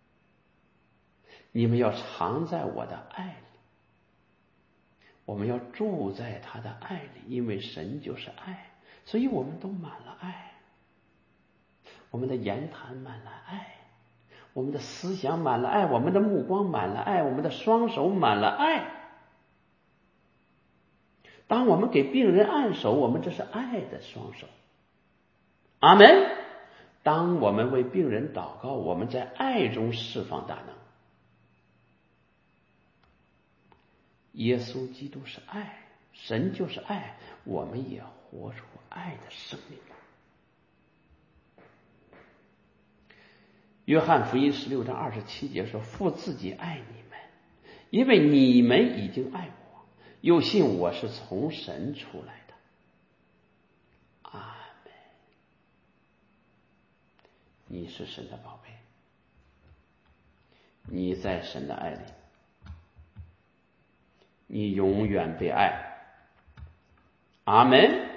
你们要常在我的爱里。我们要住在他的爱里，因为神就是爱，所以我们都满了爱。我们的言谈满了爱，我们的思想满了爱，我们的目光满了爱，我们的双手满了爱。当我们给病人按手，我们这是爱的双手。阿们。当我们为病人祷告，我们在爱中释放大能。耶稣基督是爱，神就是爱，我们也活出爱的生命。约翰福音十六章二十七节说，父自己爱你们，因为你们已经爱我，又信我是从神出来的。阿们。你是神的宝贝，你在神的爱里，你永远被爱。阿们。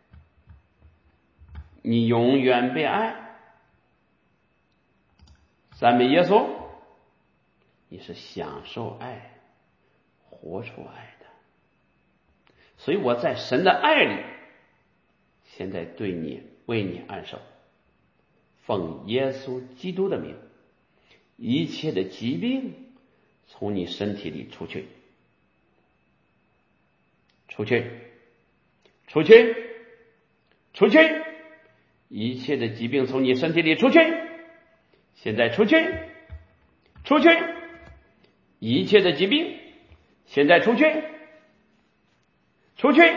你永远被爱。赞美耶稣。你是享受爱，活出爱的。所以我在神的爱里，现在对你为你按手，奉耶稣基督的名，一切的疾病从你身体里出去，出去，出去，出去， 一切的疾病从你身体里出去，现在出去，出去，一切的疾病现在出去，出去。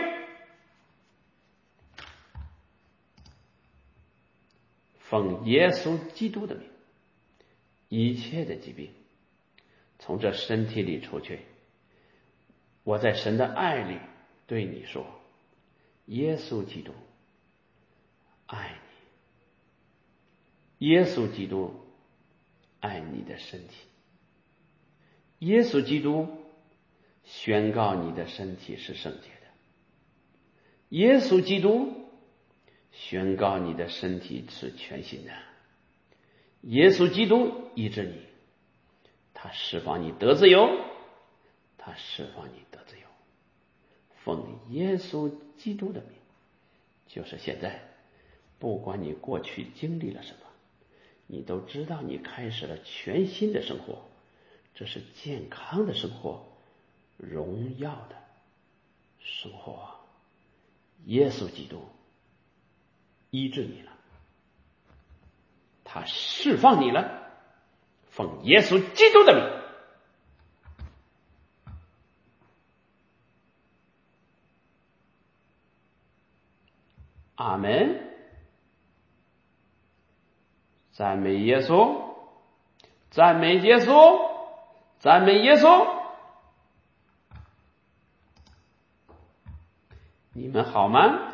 奉耶稣基督的名，一切的疾病从这身体里出去。我在神的爱里对你说，耶稣基督爱你，耶稣基督爱你的身体，耶稣基督宣告你的身体是圣洁的，耶稣基督宣告你的身体是全新的，耶稣基督医治你，他释放你得自由，他释放你得自由。奉耶稣基督的名，就是现在，不管你过去经历了什么，你都知道你开始了全新的生活，这是健康的生活，荣耀的生活。耶稣基督医治你了，他释放你了，奉耶稣基督的名。阿门。赞美耶稣，赞美耶稣，赞美耶稣。你们好吗？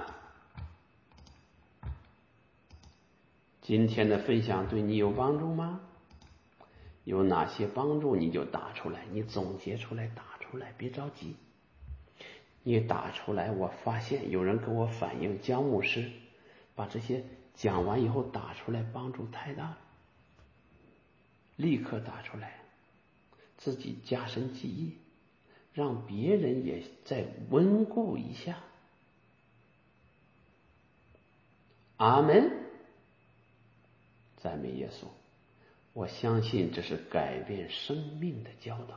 今天的分享对你有帮助吗？有哪些帮助你就打出来，你总结出来，打出来，别着急。你打出来，我发现有人跟我反映，江牧师把这些讲完以后打出来，帮助太大了。立刻打出来，自己加深记忆，让别人也再温故一下。阿门。赞美耶稣，我相信这是改变生命的教导。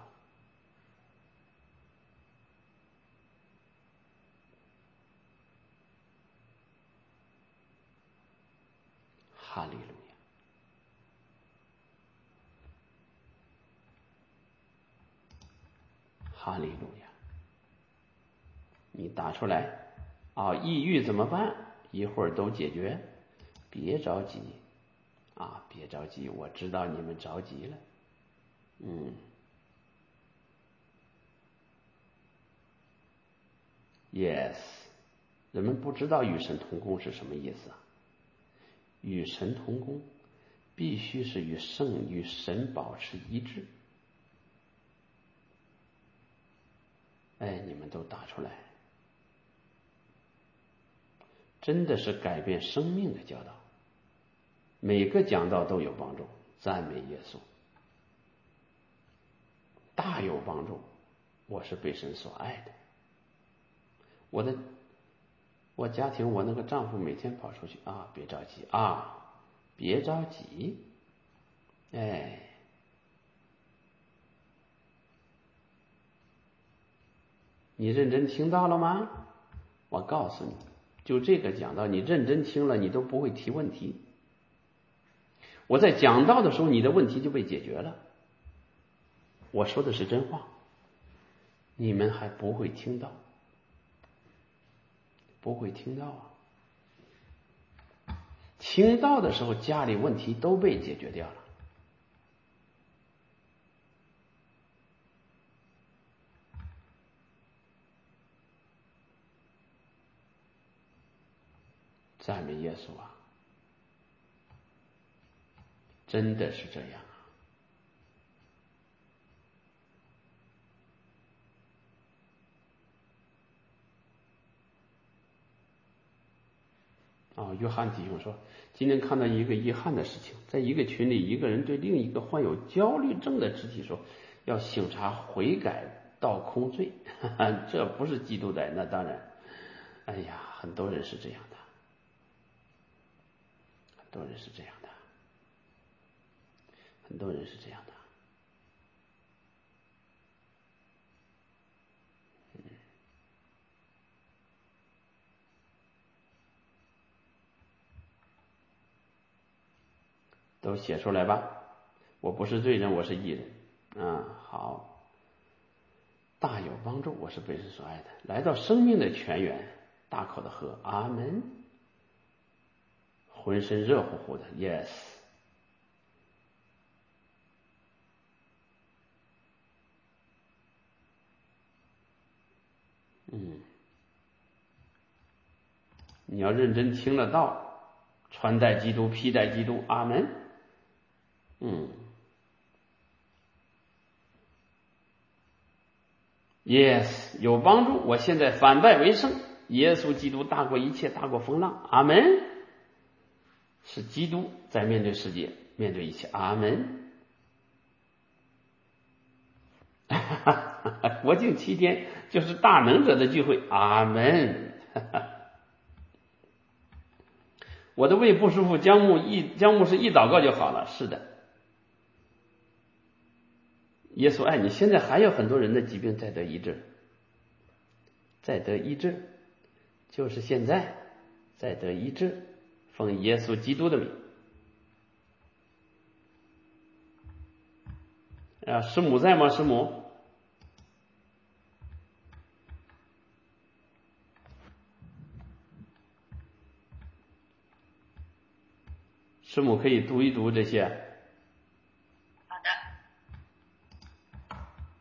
哈利路亚，哈利路亚。你打出来啊，抑郁怎么办？一会儿都解决，别着急啊，别着急，我知道你们着急了。嗯 ，yes， 人们不知道与神同工是什么意思啊？与神同工必须是与圣与神保持一致。哎，你们都打出来，真的是改变生命的教导，每个讲道都有帮助。赞美耶稣，大有帮助。我是被神所爱的，我的我家庭，我那个丈夫每天跑出去啊，别着急啊，别着急，哎，你认真听到了吗？我告诉你，就这个讲道，你认真听了，你都不会提问题。我在讲道的时候，你的问题就被解决了。我说的是真话，你们还不会听到，不会听到啊！听到的时候，家里问题都被解决掉了。赞美耶稣啊！真的是这样啊！哦，约翰提醒说，今天看到一个遗憾的事情，在一个群里，一个人对另一个患有焦虑症的肢体说，要醒察悔改，倒空罪。这不是基督的，那当然。哎呀，很多人是这样的，很多人是这样的，很多人是这样的。 都写出来吧。我不是罪人，我是义人。啊，好，大有帮助，我是被神所爱的，来到生命的泉源，大口的喝，阿门。浑身热乎乎的 ，yes。嗯，你要认真听了道，穿戴基督，披戴基督，阿门。嗯 ，yes， 有帮助。我现在反败为胜，耶稣基督大过一切，大过风浪，阿门。是基督在面对世界，面对一切，阿门。国庆七天就是大能者的聚会，阿门。我的胃不舒服，姜牧一姜牧师一祷告就好了。是的，耶稣爱你。现在还有很多人的疾病在得医治，在得医治，就是现在在得医治，奉耶稣基督的名。啊，师母在吗？师母？师母可以读一读这些。 好的。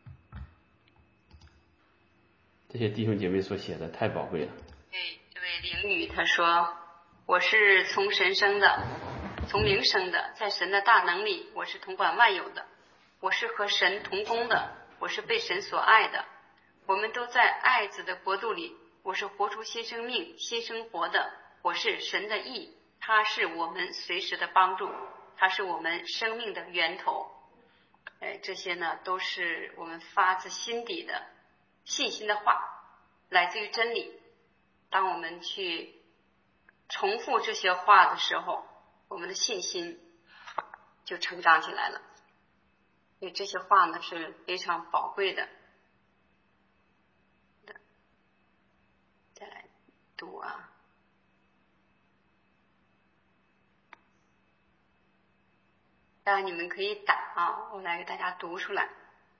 这些弟兄姐妹所写的太宝贵了。 对，这位灵女她说：“我是从神生的，从灵生的，在神的大能里，我是统管万有的，我是和神同工的，我是被神所爱的。我们都在爱子的国度里，我是活出新生命、新生活的，我是神的义，他是我们随时的帮助，他是我们生命的源头。”哎，这些呢都是我们发自心底的信心的话，来自于真理。当我们去重复这些话的时候，我们的信心就成长起来了。因为这些话呢是非常宝贵的。再来读啊。当然你们可以打啊，我来给大家读出来。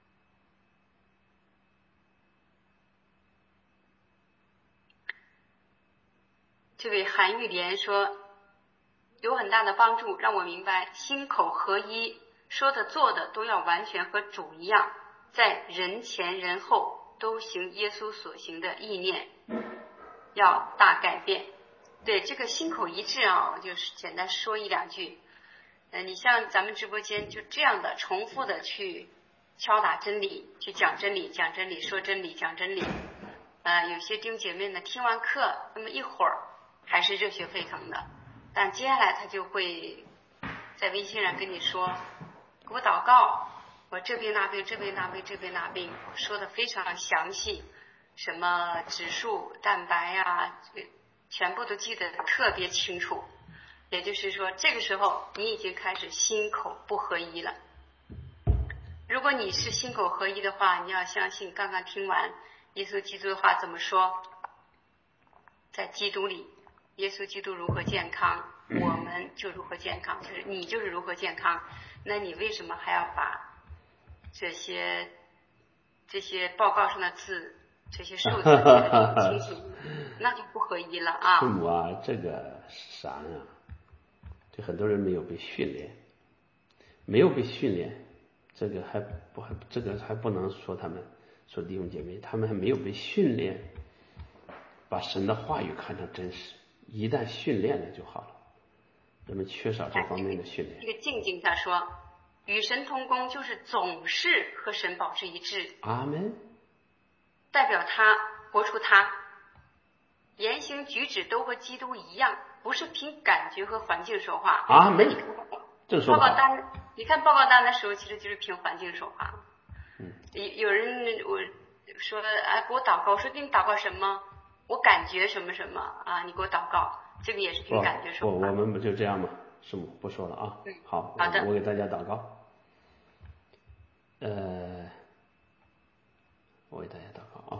这位韩玉莲说，有很大的帮助，让我明白心口合一，说的做的都要完全和主一样，在人前人后都行耶稣所行的意念，要大改变。对，这个心口一致啊，我就是简单说一两句。呃，你像咱们直播间就这样的重复的去敲打真理，去讲真理，讲真理，说真理，讲真理。呃，有些弟兄姐妹呢，听完课那么一会儿还是热血沸腾的，但接下来他就会在微信上跟你说，给我祷告，我这病那病，这病那病，这病那病，说的非常详细，什么指数、蛋白呀，全部都记得特别清楚。也就是说，这个时候你已经开始心口不合一了。如果你是心口合一的话，你要相信刚刚听完耶稣基督的话怎么说，在基督里，耶稣基督如何健康，我们就如何健康，就是你就是如何健康。那你为什么还要把这些这些报告上的字，这些数字记得这么清楚？那就不合一了啊。 师母啊，这个啥呀？这很多人没有被训练，没有被训练，这个还不还这个还不能说他们说弟兄姐妹，他们还没有被训练，把神的话语看成真实。一旦训练了就好了，人们缺少这方面的训练。 这个静静他说，与神同工就是总是和神保持一致。 阿门。 代表他活出他，言行举止都和基督一样，不是凭感觉和环境说话。 阿门。这说报告单，你看报告单的时候，其实就是凭环境说话。嗯，有有人我说，哎，给我祷告，我说给你祷告什么？我感觉什么什么啊？你给我祷告，这个也是凭感觉说话。 我我们不就这样吗？师母不说了啊。 嗯， 好， 好的， 我给大家祷告。呃，我给大家祷告啊。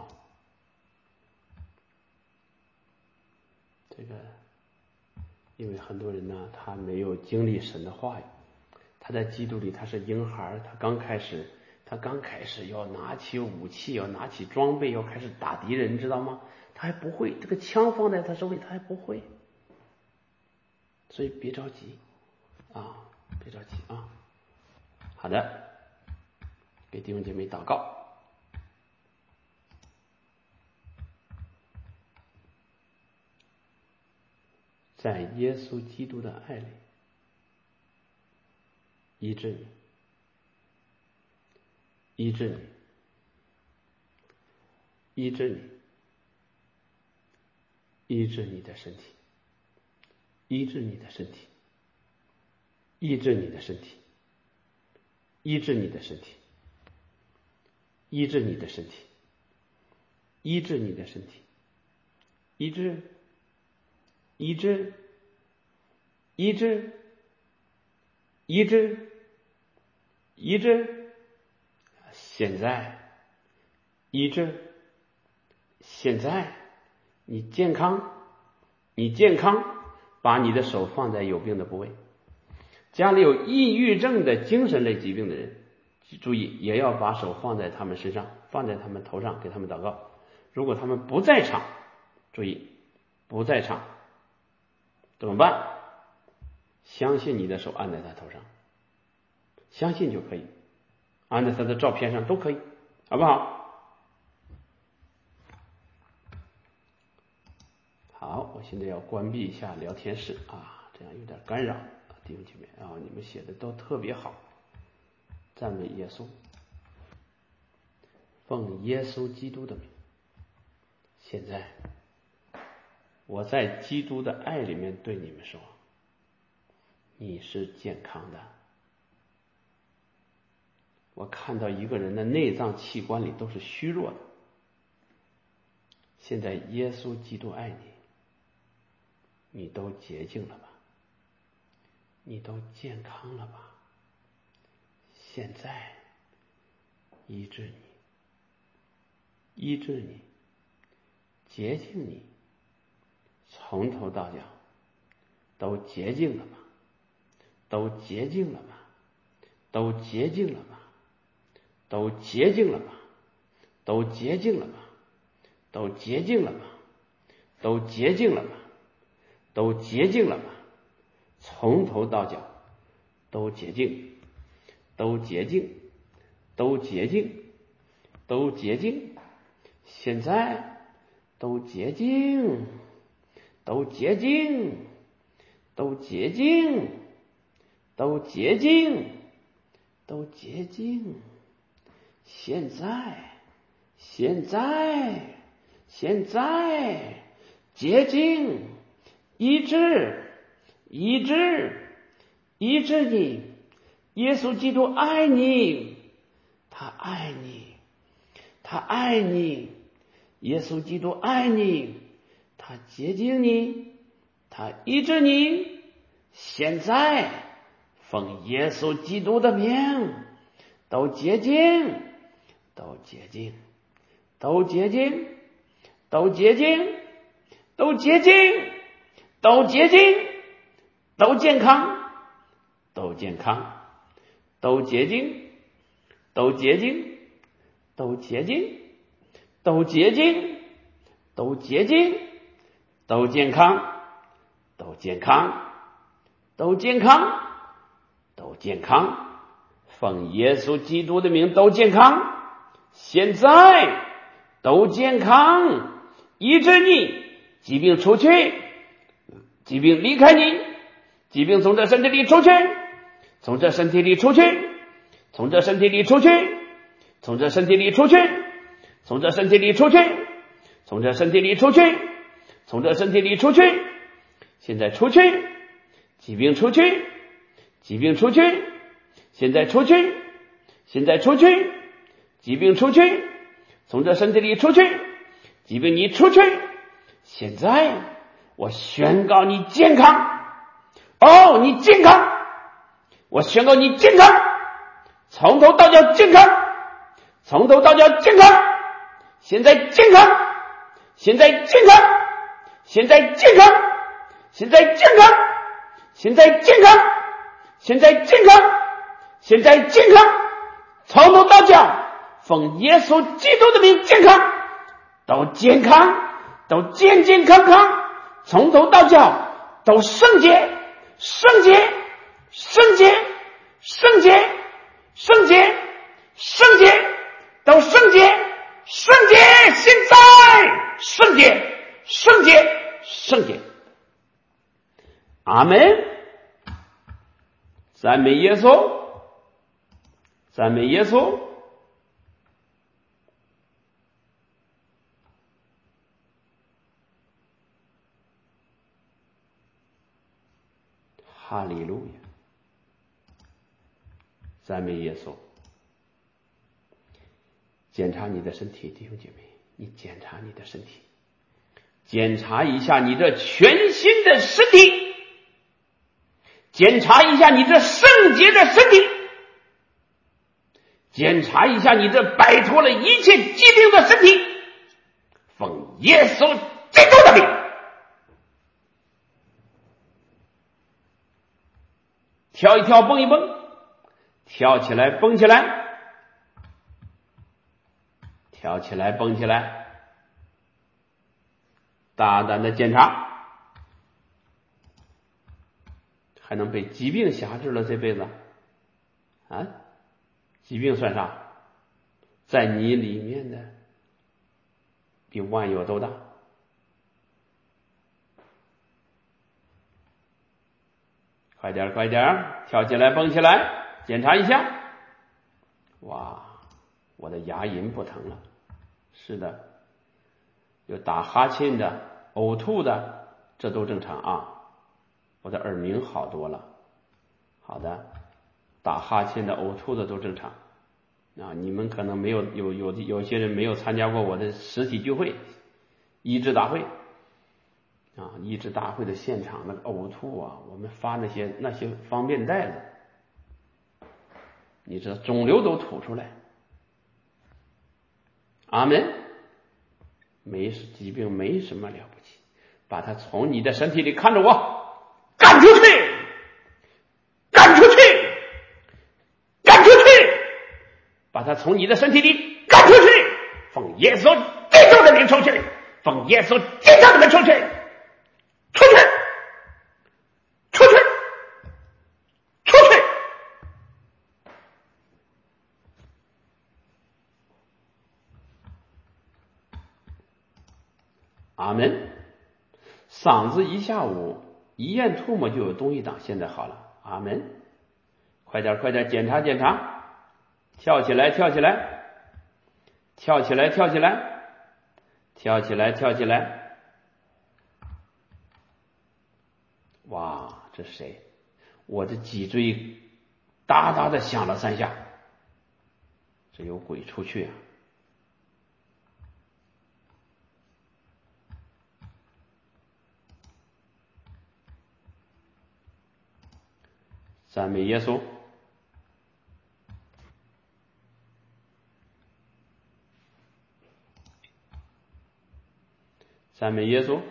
这个，因为很多人呢，他没有经历神的话语， 他在基督里他是婴孩，他刚开始他刚开始要拿起武器，要拿起装备，要开始打敌人，你知道吗？他还不会，这个枪放在他手里他还不会，所以别着急啊，别着急啊。好的，给弟兄姐妹祷告。在耶稣基督的爱里医治你，医治你，医治你，医治你的身体，医治你的身体，医治你的身体，医治你的身体，医治你的身体，医治你的身体，医治，医治，医治，医治，医治，现在，医治，现在，你健康，你健康，把你的手放在有病的部位。家里有抑郁症的精神类疾病的人，注意也要把手放在他们身上，放在他们头上，给他们祷告。如果他们不在场，注意不在场怎么办？相信你的手按在他头上，相信就可以，按在他的照片上都可以，好不好？好，我现在要关闭一下聊天室啊，这样有点干扰。弟兄姐妹啊，你们写的都特别好，赞美耶稣，奉耶稣基督的名。现在我在基督的爱里面对你们说，你是健康的。我看到一个人的内脏器官里都是虚弱的，现在耶稣基督爱你，你都洁净了吧？你都健康了吧？现在医治你，医治你，洁净你，从头到脚都洁净了吧？都洁净了吧？都洁净了吧？都洁净了吧？都洁净了吧？都洁净了吧？都洁净了吧？都洁净了吧？从头到脚都洁净，都洁净，都洁净，都洁净，现在都洁净，都洁净，都洁净，都洁净，都洁净，现在，现在，现在洁净，医治，医治，医治你。耶稣基督爱你，他爱你，他爱你，耶稣基督爱你，他洁净你，他医治你。现在奉耶稣基督的名，都洁净，都洁净，都洁净，都洁净，都洁净，都洁净，都健康，都健康，都洁净，都洁净，都洁净，都洁净，都洁净，都健康，都健康，都健康，都健康，奉耶稣基督的名都健康，现在都健康，医治你，疾病出去，疾病离开你，疾病从这身体里出去，从这身体里出去，从这身体里出去，从这身体里出去，从这身体里出去，从这身体里出去，从这身体里出去，现在出去，疾病出去，疾病出去，现在出去，现在出去，疾病出去，从这身体里出去，疾病你出去，现在我宣告你健康，哦，你健康，我宣告你健康，从头到脚健康，从头到脚健康，现在健康，现在健康，现在健康，现在健康，现在健康，现在健康， 现在健康，从头到脚，奉耶稣基督的名健康，都健康，都健健康康，从头到脚都圣洁，圣洁，圣洁，圣洁，圣洁，圣洁，都圣洁，圣洁，现在圣洁，圣洁，圣洁。阿门。赞美耶稣，赞美耶稣。哈利路亚，赞美耶稣。检查你的身体，弟兄姐妹，你检查你的身体，检查一下你这全新的身体，检查一下你这圣洁的身体，检查一下你这摆脱了一切疾病的身体，奉耶稣基督的名，跳一跳，蹦一蹦，跳起来，蹦起来，跳起来，蹦起来，大胆的检查，还能被疾病辖制了这辈子啊？疾病算啥？在你里面的比万有都大。快点快点，跳起来蹦起来，检查一下。哇，我的牙龈不疼了。是的，有打哈欠的，呕吐的，这都正常啊。我的耳鸣好多了。好的，打哈欠的、呕吐的都正常啊。你们可能没有有有有些人没有参加过我的实体聚会、医治大会啊，医治大会的现场那个呕吐啊，我们发那些那些方便袋子，你知道肿瘤都吐出来。阿门。没疾病没什么了不起，把它从你的身体里看着我赶出去，赶出去，赶出去，把它从你的身体里赶出去，奉耶稣基督的名出去，奉耶稣基督的名出去，出去，出去，出去。阿门。嗓子一下午一咽唾沫就有东西挡，现在好了。阿门。快点快点，检查检查，跳起来跳起来，跳起来跳起来，跳起来跳起来。哇，这谁？我的脊椎哒哒的响了三下，这有鬼出去啊！赞美耶稣。赞美耶稣。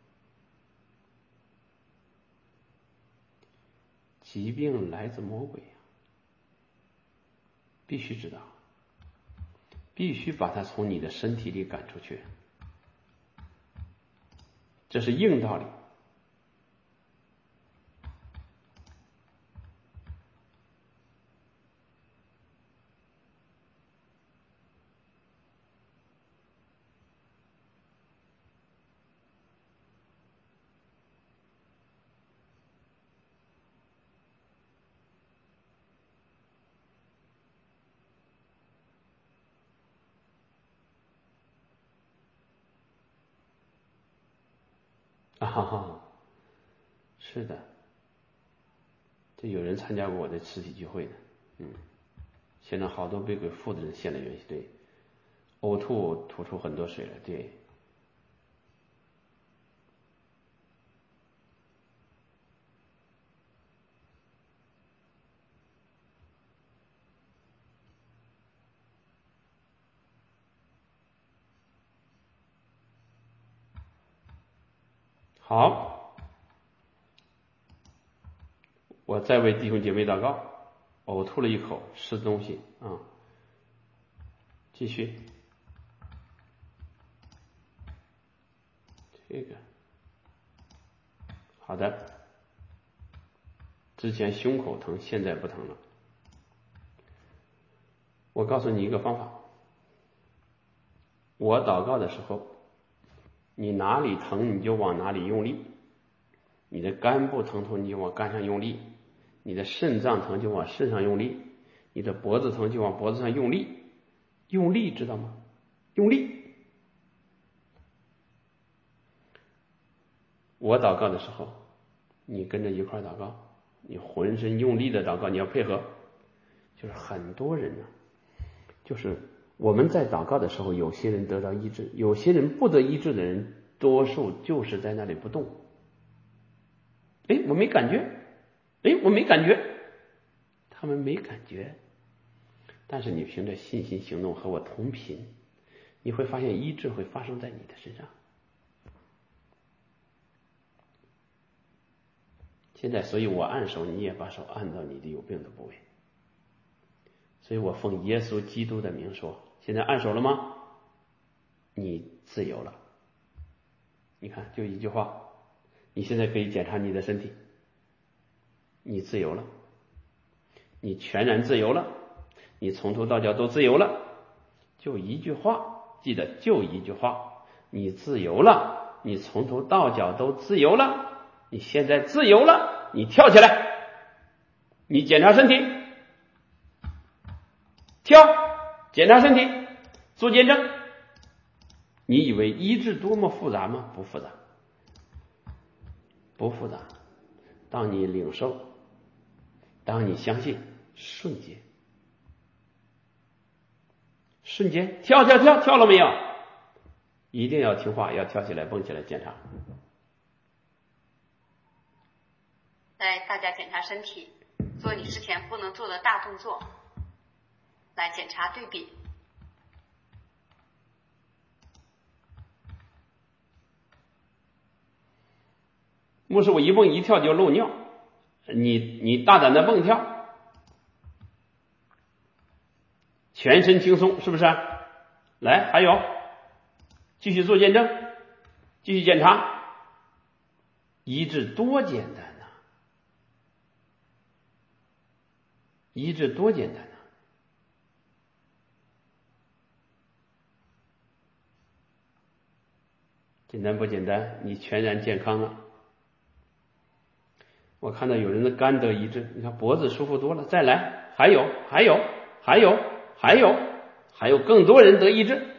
疾病来自魔鬼，必须知道，必须把它从你的身体里赶出去，这是硬道理。啊哈哈，是的，这有人参加过我的实体聚会的，嗯，现在好多被鬼附的人现了原对，呕吐吐出很多水了，对。好，我再为弟兄姐妹祷告。 呕吐了一口，吃东西啊。继续，这个好的，之前胸口疼，现在不疼了。我告诉你一个方法，我祷告的时候，你哪里疼你就往哪里用力，你的肝部疼痛你就往肝上用力，你的肾脏疼就往肾上用力，你的脖子疼就往脖子上用力，用力知道吗？用力。我祷告的时候，你跟着一块祷告，你浑身用力的祷告，你要配合。就是很多人呢、啊，就是我们在祷告的时候，有些人得到医治，有些人不得医治的人，多数就是在那里不动。哎，我没感觉，哎，我没感觉，他们没感觉。但是你凭着信心行动和我同频，你会发现医治会发生在你的身上。现在，所以我按手，你也把手按到你的有病的部位。所以我奉耶稣基督的名说，现在按手了吗？你自由了。你看，就一句话，你现在可以检查你的身体，你自由了，你全然自由了，你从头到脚都自由了。就一句话，记得就一句话，你自由了，你从头到脚都自由了，你现在自由了，你跳起来，你检查身体，跳，检查身体，做见证。你以为医治多么复杂吗？不复杂，不复杂。当你领受，当你相信，瞬间，瞬间跳跳跳，跳了没有？一定要听话，要跳起来蹦起来检查。 来，大家检查身体，做你之前不能做的大动作，来检查对比。 牧师，我一蹦一跳就漏尿，你你大胆的蹦跳，全身轻松，是不是？来，还有，继续做见证，继续检查，医治多简单呐、啊！医治多简单呐、啊！简单不简单？你全然健康了。我看到有人的肝得医治，你看脖子舒服多了，再来，还有，还有，还有，还有，还有更多人得医治。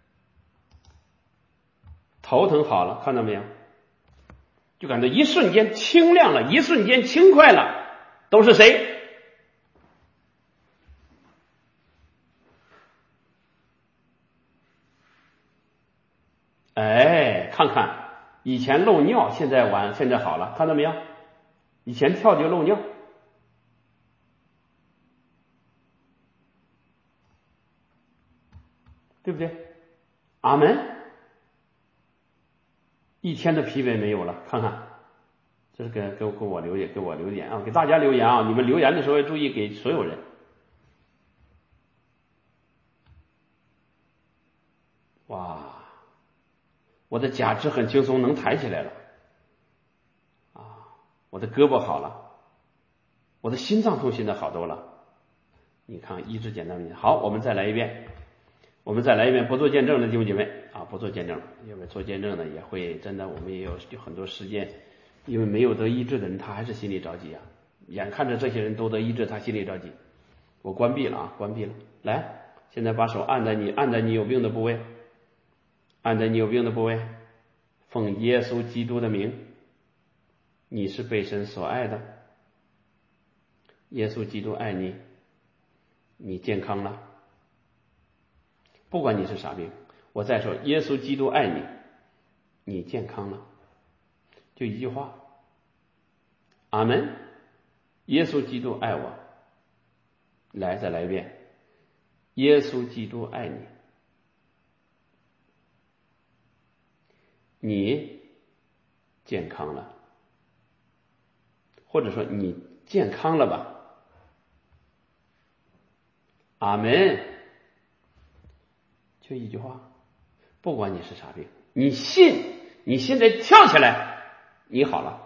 头疼好了，看到没有？就感觉一瞬间清亮了，一瞬间轻快了。都是谁？哎，看看，以前漏尿，现在完，现在好了，看到没有？以前跳就漏尿，对不对？阿门。一天的疲惫没有了，看看，这是给给给我留言，给我留言啊，给大家留言啊！你们留言的时候要注意给所有人。哇，我的假肢很轻松，能抬起来了啊！我的胳膊好了，我的心脏痛现在好多了。你看，医治简单明显。好，我们再来一遍，我们再来一遍。不做见证的弟兄姐妹啊，不做见证，因为做见证的也会真的，我们也有有很多时间，因为没有得医治的人，他还是心里着急啊。眼看着这些人都得医治，他心里着急。我关闭了啊，关闭了。来，现在把手按在你按在你有病的部位，按在你有病的部位，奉耶稣基督的名，你是被神所爱的，耶稣基督爱你，你健康了。不管你是啥病，我再说，耶稣基督爱你，你健康了。就一句话，阿门。耶稣基督爱我。来，再来一遍，耶稣基督爱你，你健康了，或者说你健康了吧？ 阿门。就一句话，不管你是啥病，你信，你现在跳起来，你好了。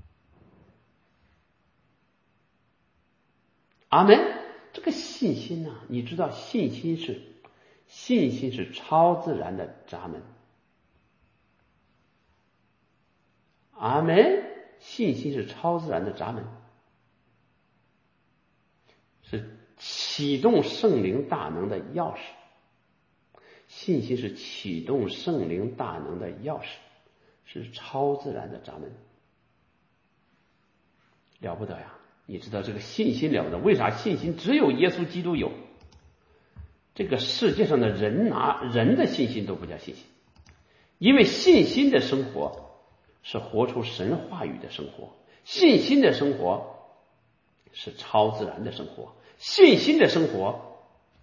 阿门。这个信心呢、啊，你知道信心是信心是超自然的闸门。阿门。信心是超自然的闸门，是启动圣灵大能的钥匙。信心是启动圣灵大能的钥匙，是超自然的闸门。了不得呀！你知道这个信心了不得，为啥信心只有耶稣基督有？这个世界上的人拿人的信心都不叫信心，因为信心的生活是活出神话语的生活，信心的生活是超自然的生活，信心的生活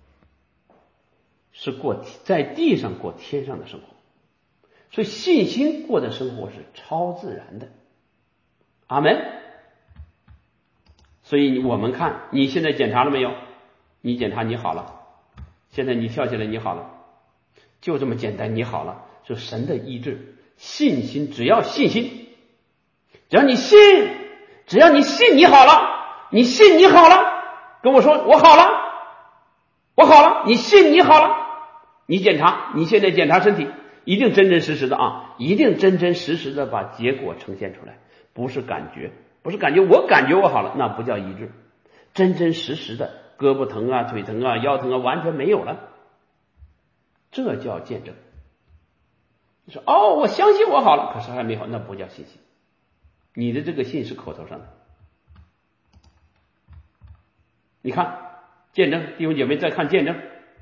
是过在地上过天上的生活，所以信心过的生活是超自然的。阿门。所以我们看你现在检查了没有？你检查你好了，现在你跳起来你好了，就这么简单，你好了，是神的医治。信心，只要信心，只要你信，只要你信你好了，你信你好了，跟我说我好了，我好了，你信你好了，你检查，你现在检查身体，一定真真实实的啊，一定真真实实的把结果呈现出来，不是感觉，不是感觉，我感觉我好了，那不叫医治，真真实实的胳膊疼啊，腿疼啊，腰疼啊，完全没有了，这叫见证。你说哦，我相信我好了，可是还没好，那不叫信心，你的这个信是口头上的。你看见证，弟兄姐妹再看见证，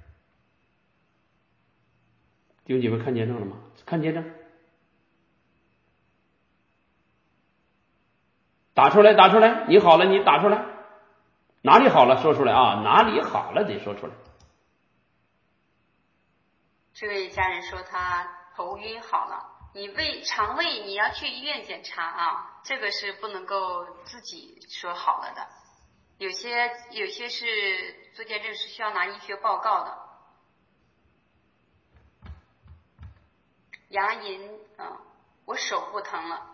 弟兄姐妹看见证了吗？看见证，打出来，打出来，你好了，你打出来，哪里好了说出来啊，哪里好了得说出来。 这位家人说他头晕好了，你胃肠胃你要去医院检查啊，这个是不能够自己说好了的，有些有些是做见证是需要拿医学报告的。牙龈啊，我手不疼了，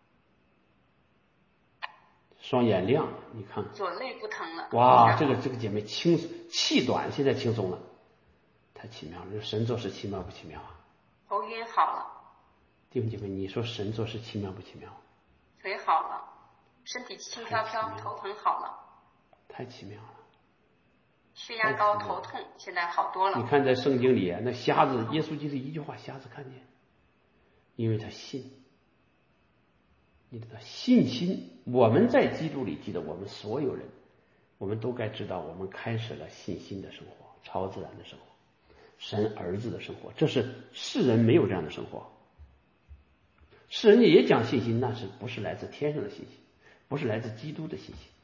双眼亮，你看左肋不疼了。 哇，这个这个姐妹轻气短，现在轻松了，太奇妙了！神做事奇妙不奇妙啊？ 头晕好了， 弟兄姐妹，你说神做事奇妙不奇妙？ 腿好了，身体轻飘飘，头疼好了， 太奇妙了。 血压高头痛现在好多了。 你看在圣经里那瞎子，耶稣基督一句话瞎子看见，因为他信。你知道信心，我们在基督里，记得我们所有人，我们都该知道，我们开始了信心的生活，超自然的生活，神儿子的生活，这是世人没有这样的生活。世人也讲信心，那是不是来自天上的信心，不是来自基督的信心。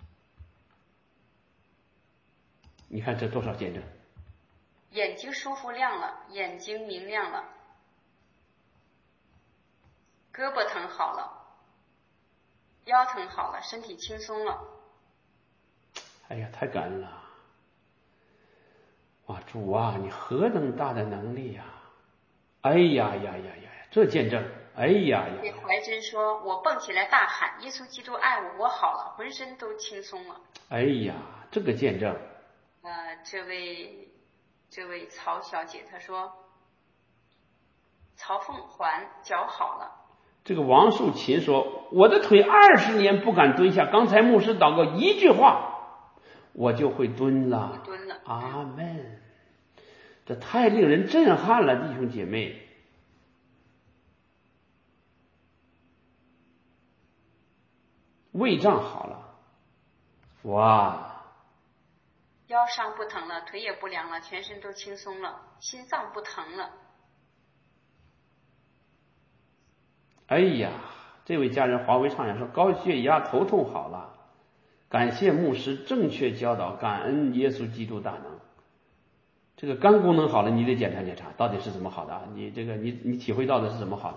你看这多少见证， 眼睛舒服亮了，眼睛明亮了，胳膊疼好了，腰疼好了，身体轻松了。 哎呀，太感恩了！哇，主啊，你何等大的能力呀！哎呀呀呀呀，这见证，哎呀呀！ 给怀真说，我蹦起来大喊，耶稣基督爱我，我好了，浑身都轻松了。 哎呀，这个见证。 呃，这位这位曹小姐她说，曹凤环脚好了。 这个王树琴说，我的腿二十年不敢蹲下，刚才牧师祷告一句话我就会蹲了， 蹲了。 阿门。这太令人震撼了，弟兄姐妹。胃胀好了，哇！ 腰伤不疼了，腿也不凉了，全身都轻松了，心脏不疼了。 哎呀，这位家人华为畅想说，高血压头痛好了，感谢牧师正确教导，感恩耶稣基督大能。这个肝功能好了，你得检查检查到底是怎么好的啊？你这个你你体会到的是怎么好的？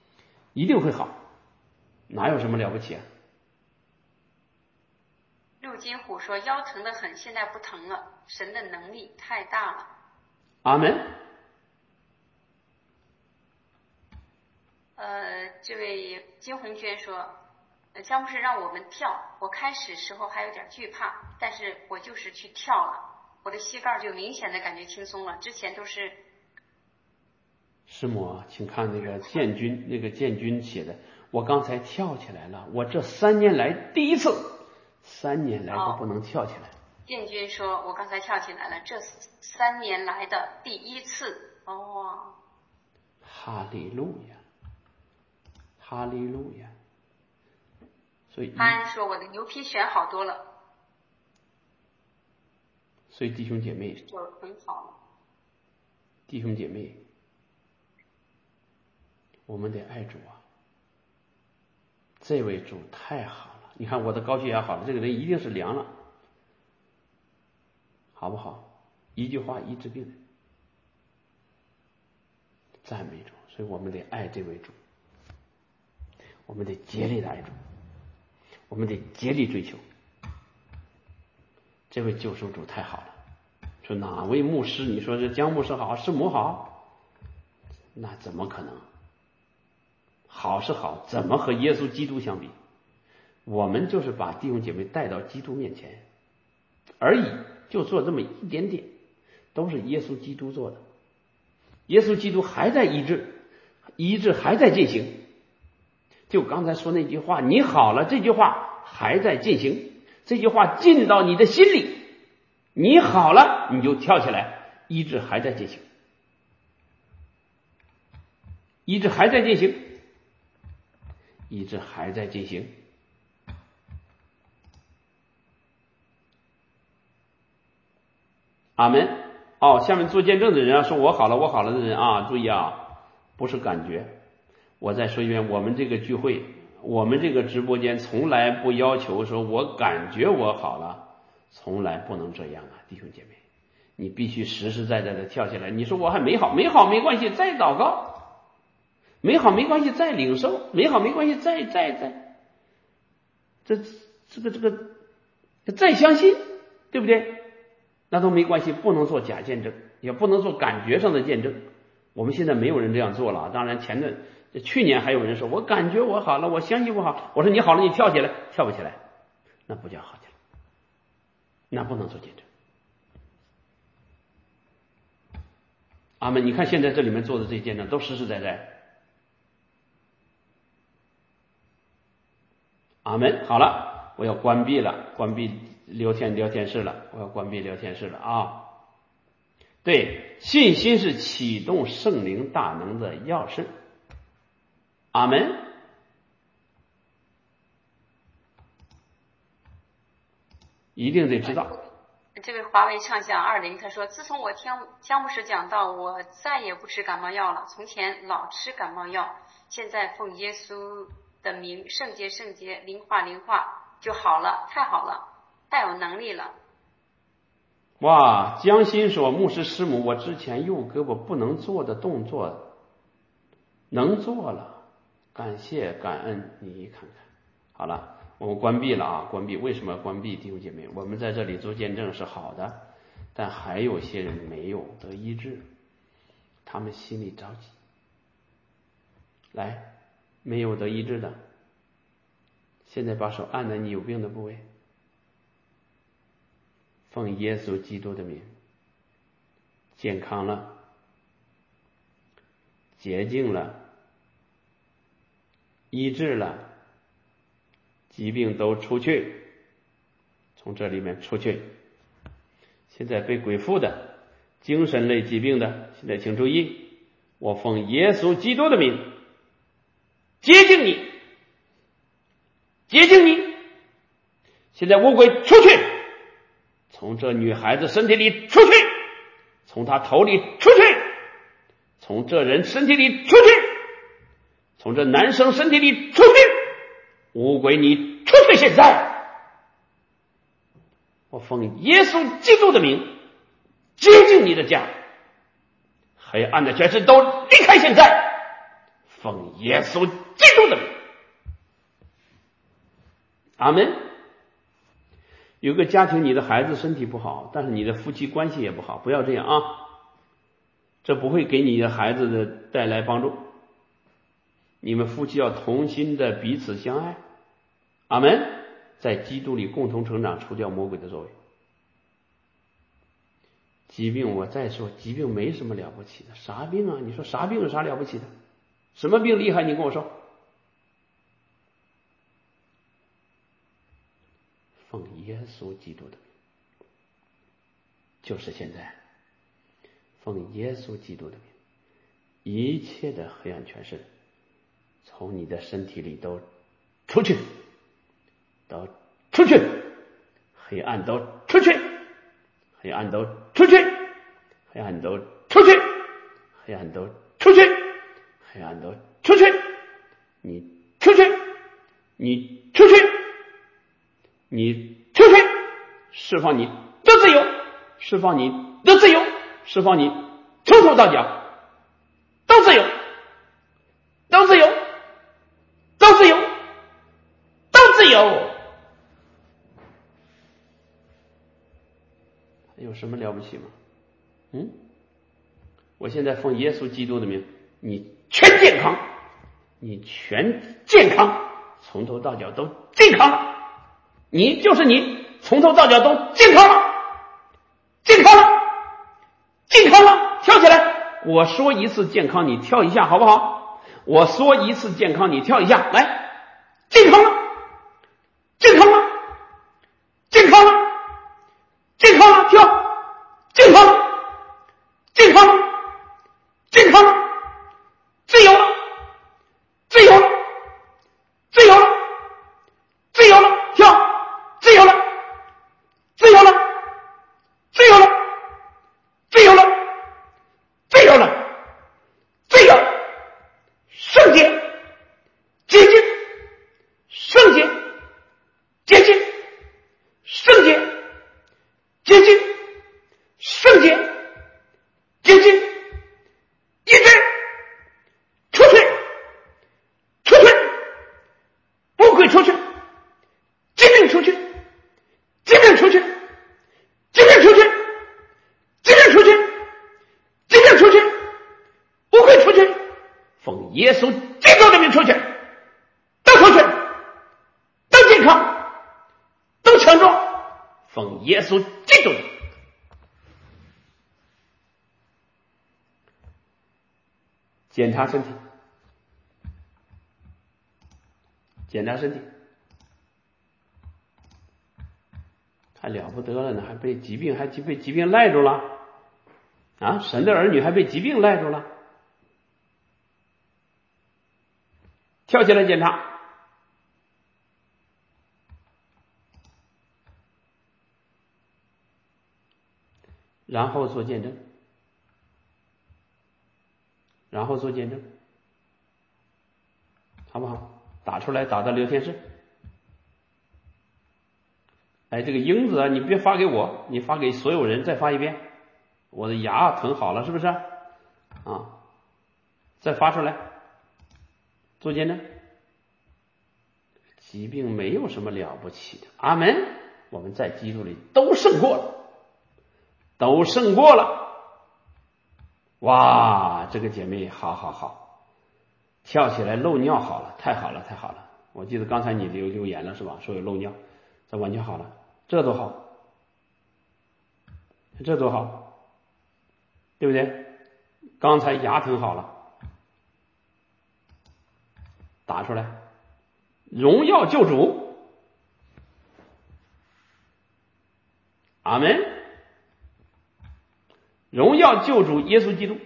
一定会好，哪有什么了不起啊？ 陆陆金虎说腰疼得很，现在不疼了，神的能力太大了。 阿门。 呃，这位金红娟说，呃姜牧师让我们跳，我开始时候还有点惧怕，但是我就是去跳了，我的膝盖就明显的感觉轻松了，之前都是。 师母啊，请看那个建军，那个建军写的，我刚才跳起来了，我这三年来第一次，三年来都不能跳起来。 建军说，我刚才跳起来了，这三年来的第一次。哦， 哈利路亚，哈利路亚。所以安说我的牛皮癣好多了。 所以弟兄姐妹， 就很好了。 弟兄姐妹，我们得爱主啊！这位主太好了，你看我的高血压好了，这个人一定是凉了，好不好？一句话医治病人，赞美主，所以我们得爱这位主，我们得竭力的爱主，我们得竭力追求。这位救赎主太好了，说哪位牧师？你说这姜牧师好，师母好，那怎么可能？好是好，怎么和耶稣基督相比？我们就是把弟兄姐妹带到基督面前而已，就做这么一点点，都是耶稣基督做的。耶稣基督还在医治，医治还在进行。就刚才说那句话，你好了，这句话还在进行，这句话进到你的心里，你好了，你就跳起来，医治还在进行，医治还在进行，医治还在进行。阿门。哦，下面做见证的人啊，说我好了，我好了的人啊，注意啊，不是感觉。我再说一遍，我们这个聚会，我们这个直播间从来不要求说我感觉我好了，从来不能这样啊，弟兄姐妹，你必须实实在在的跳起来。你说我还没好，没好没关系，再祷告，没好没关系，再领受，没好没关系，再再再，这这个这个再相信，对不对？那都没关系，不能做假见证，也不能做感觉上的见证。我们现在没有人这样做了，当然前的去年还有人说我感觉我好了，我相信我好，我说你好了，你跳起来，跳不起来，那不叫好起来，那不能做见证。阿们，你看现在这里面做的这些见证都实实在在。阿们，好了，我要关闭了，关闭聊天聊天室了，我要关闭聊天室了啊！对，信心是启动圣灵大能的钥匙。阿们。一定得知道。 这位华为畅想二零他说，自从我听姜牧师讲到，我再也不吃感冒药了，从前老吃感冒药，现在奉耶稣的名，圣洁圣洁，灵化灵化就好了，太好了，太有能力了。 哇，江心说，牧师师母，我之前右胳膊不能做的动作能做了，感谢感恩，你看看。好了，我们关闭了啊，关闭。为什么要关闭？弟兄姐妹，我们在这里做见证是好的，但还有些人没有得医治，他们心里着急。来，没有得医治的，现在把手按在你有病的部位，奉耶稣基督的名，健康了，洁净了，医治了，疾病都出去，从这里面出去。现在被鬼附的精神类疾病的，现在请注意，我奉耶稣基督的名洁净你，洁净你，现在污鬼出去，从这女孩子身体里出去，从她头里出去，从这人身体里出去，从这男生身体里出去，污鬼你出去！现在我奉耶稣基督的名洁净你的家，黑暗的权势都离开！现在奉耶稣基督的名，阿们。 有个家庭，你的孩子身体不好，但是你的夫妻关系也不好，不要这样啊，这不会给你的孩子的带来帮助。你们夫妻要同心的彼此相爱，阿们，在基督里共同成长，除掉魔鬼的作为。疾病，我再说，疾病没什么了不起的，啥病啊？你说啥病有啥了不起的？什么病厉害？你跟我说。奉耶稣基督的名，就是现在，奉耶稣基督的名，一切的黑暗权势从你的身体里都出去，都出去，黑暗都出去，黑暗都出去，黑暗都出去，黑暗都出去，黑暗都出去，你出去，你出去，你出去，释放你的自由，释放你的自由，释放你从头到脚都自由，都自由，都自由，都自由。有什么了不起吗？嗯，我现在奉耶稣基督的名，你全健康，你全健康，从头到脚都健康了，你就是你，从头到脚都健康了，健康了，健康了，跳起来！我说一次健康，你跳一下好不好？我说一次健康，你跳一下，来，健康了，健康了，健康了，健康了，跳，健康了，健康了，健康了，自由了，自由了，自由了，自由了，跳，自由了，自由了，自由了，自由了，自由了，自由，圣洁，洁净，圣洁，洁净，圣洁，洁净，圣洁，洁净，一致，出去，出去，不会出去，疾病出去，疾病出去，疾病出去，疾病出去，疾病出去，不会出去，奉耶稣基督的名出去，都出去，都健康，都强壮，奉耶稣基督的名。检查身体，检查身体，太了不得了呢，还被疾病还被疾病赖住了啊！神的儿女还被疾病赖住了，跳起来检查，然后做见证，然后做见证，好不好？打出来，打到聊天室。哎，这个英子啊，你别发给我，你发给所有人，再发一遍。我的牙疼好了，是不是？啊，再发出来，做见证。疾病没有什么了不起的，阿门。我们在基督里都胜过了，都胜过了。哇，这个姐妹好好好，跳起来漏尿好了，太好了，太好了。我记得刚才你留留言了是吧？说有漏尿，这完全好了，这多好，这多好，对不对？刚才牙疼好了，打出来，荣耀救主，阿门。荣耀救主耶稣基督。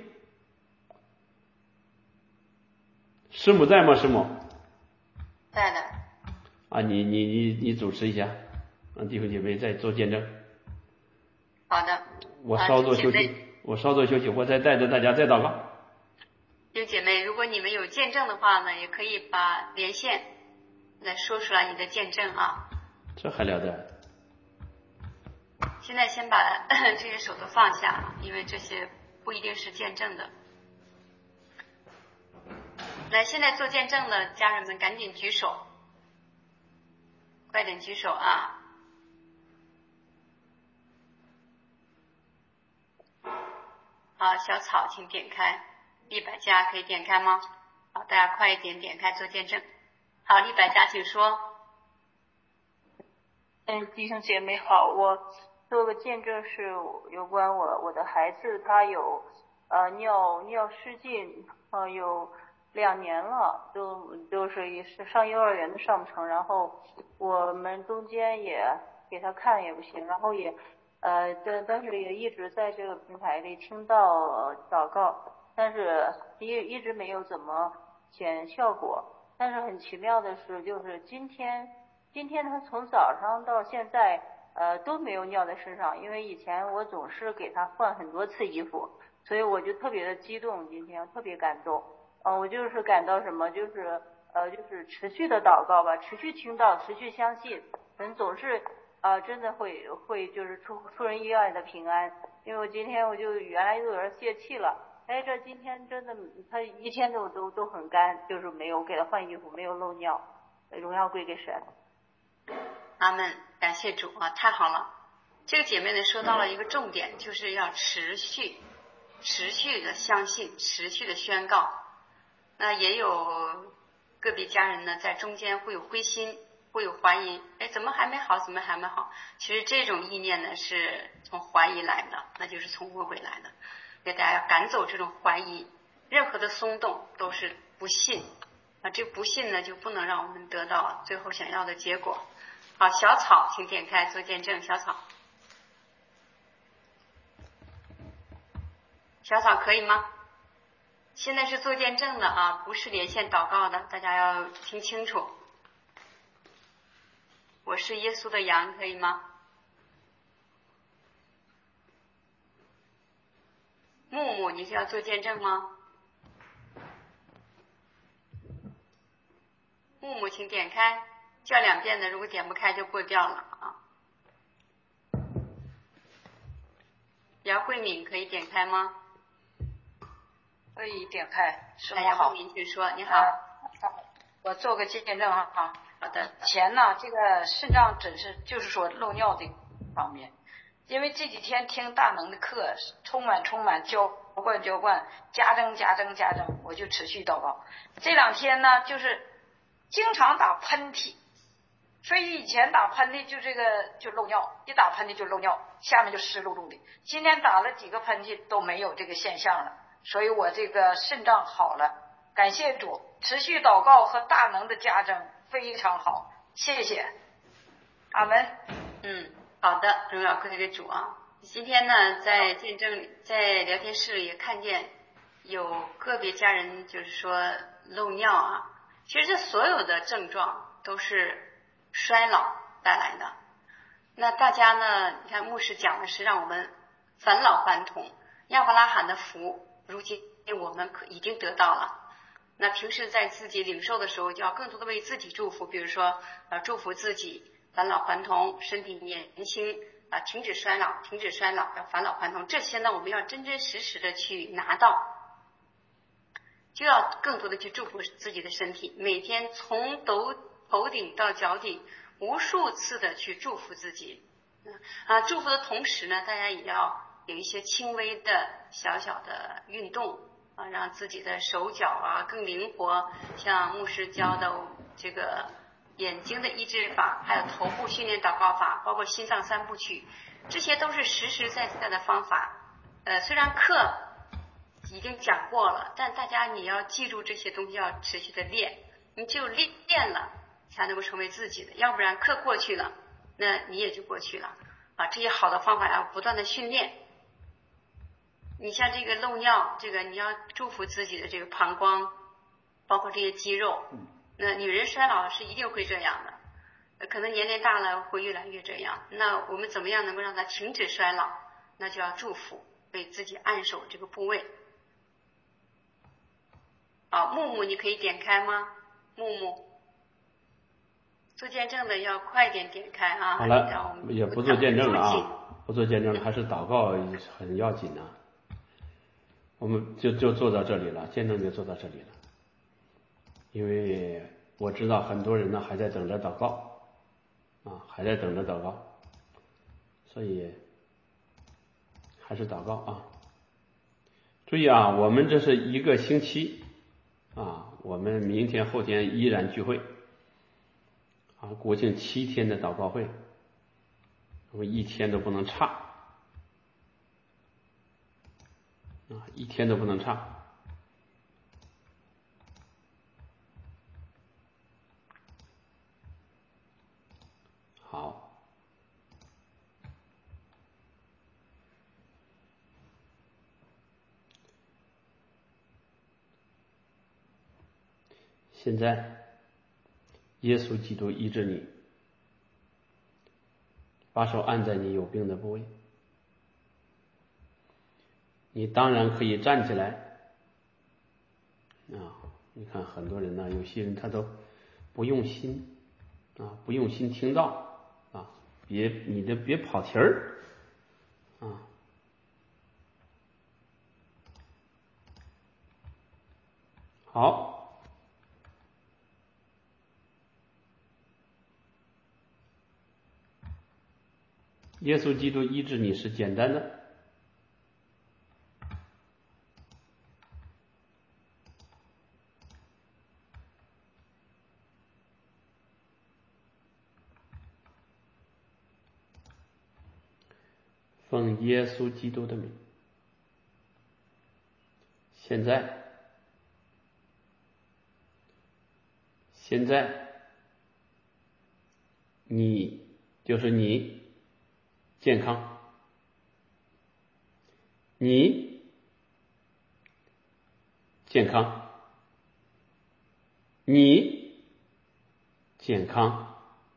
师母在吗？师母在的。 啊，你你你你主持一下，让弟兄姐妹再做见证。 好的。 我稍作休息，啊、我稍作休息，我再带着大家再祷告。 弟兄姐妹，如果你们有见证的话呢，也可以把连线来说出来你的见证啊。 这还了得！ 现在先把这些手都放下，因为这些不一定是见证的。来，现在做见证的家人们赶紧举手，快点举手啊！ 啊，小草请点开，利百家可以点开吗？好，大家快一点点开做见证。好，利百家请说。 嗯，弟兄姐妹好，我做个见证是有关我我的孩子，他有呃尿尿失禁，呃有两年了，都都是也是上幼儿园都上不成，然后我们中间也给他看也不行，然后也呃但但是也一直在这个平台里听到、呃、祷告，但是一一直没有怎么显效果。但是很奇妙的是，就是今天。今天他从早上到现在，呃都没有尿在身上，因为以前我总是给他换很多次衣服，所以我就特别的激动，今天特别感动。呃，我就是感到什么，就是呃就是持续的祷告吧，持续听到，持续相信，人总是呃真的会会就是出出人意外的平安。因为我今天我就原来就有点泄气了，哎，这今天真的他一天都都都很干，就是没有给他换衣服，没有漏尿，荣耀归给神。 阿门，感谢主啊，太好了！这个姐妹呢说到了一个重点，就是要持续、持续的相信，持续的宣告。那也有个别家人呢在中间会有灰心，会有怀疑，哎，怎么还没好？怎么还没好？其实这种意念呢是从怀疑来的，那就是从魔鬼来的。给大家要赶走这种怀疑，任何的松动都是不信啊，这不信呢就不能让我们得到最后想要的结果。好，小草请点开做见证。小草，小草可以吗？现在是做见证的啊，不是连线祷告的，大家要听清楚。我是耶稣的羊，可以吗？木木，你是要做见证吗？木木请点开，叫两遍的，如果点不开就过掉了啊。姚慧敏可以点开吗？ 可以点开，师母好。 好。 姚慧敏请说，你好。 啊、我做个见证啊。 好的。 以前呢，这个肾脏只是就是说漏尿的方面，因为这几天听大能的课，充满充满浇灌浇灌，加增加增加增，我就持续祷告。这两天呢，就是经常打喷嚏，所以以前打喷嚏就这个就漏尿，一打喷嚏就漏尿，下面就湿漉漉的。今天打了几个喷嚏都没有这个现象了，所以我这个肾脏好了，感谢主，持续祷告和大能的加增非常好，谢谢，阿门。 嗯，好的，荣耀归给主啊。今天呢，在见证在聊天室里也看见有个别家人就是说漏尿啊，其实这所有的症状都是衰老带来的。那大家呢，你看牧师讲的是让我们返老还童，亚伯拉罕的福如今我们可已经得到了。那平时在自己领受的时候，就要更多的为自己祝福，比如说呃祝福自己返老还童，身体年轻啊、呃，停止衰老，停止衰老，要返老还童。这些呢，我们要真真实实的去拿到，就要更多的去祝福自己的身体，每天从头头顶到脚底，无数次的去祝福自己。啊，祝福的同时呢，大家也要有一些轻微的小小的运动啊，让自己的手脚啊更灵活，像牧师教的这个眼睛的医治法，还有头部训练祷告法，包括心脏三部曲，这些都是实实在在的方法。呃，虽然课已经讲过了，但大家你要记住这些东西，要持续的练，你只有练练了才能够成为自己的，要不然课过去了，那你也就过去了啊。这些好的方法要不断的训练。你像这个漏尿，这个你要祝福自己的这个膀胱，包括这些肌肉。那女人衰老是一定会这样的，可能年龄大了会越来越这样。那我们怎么样能够让它停止衰老？那就要祝福，为自己按守这个部位。好，木木你可以点开吗？木木，做见证的要快点点开啊！ 好了，也不做见证了啊，不做见证了，还是祷告很要紧的、啊。我们就就做到这里了，见证就做到这里了。因为我知道很多人呢还在等着祷告啊，还在等着祷告，所以还是祷告啊。 注意啊，我们这是一个星期啊，我们明天后天依然聚会啊，国庆七天的祷告会，我们一天都不能差啊，一天都不能差。好，现在耶稣基督医治你，把手按在你有病的部位，你当然可以站起来啊！你看很多人呢，有些人他都不用心啊，不用心听到啊，别你这别跑题儿啊！好，耶稣基督医治你是简单的。奉耶稣基督的名，现在，现在，你就是你健康，你健康，你健康，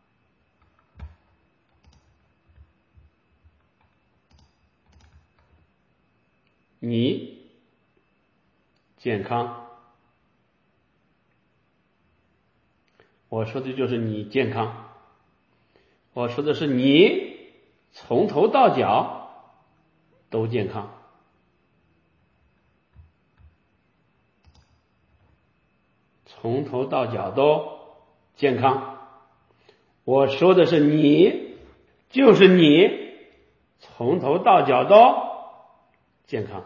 你健康。我说的就是你健康，我说的是你从头到脚都健康。从头到脚都健康，我说的是你，就是你，从头到脚都健康，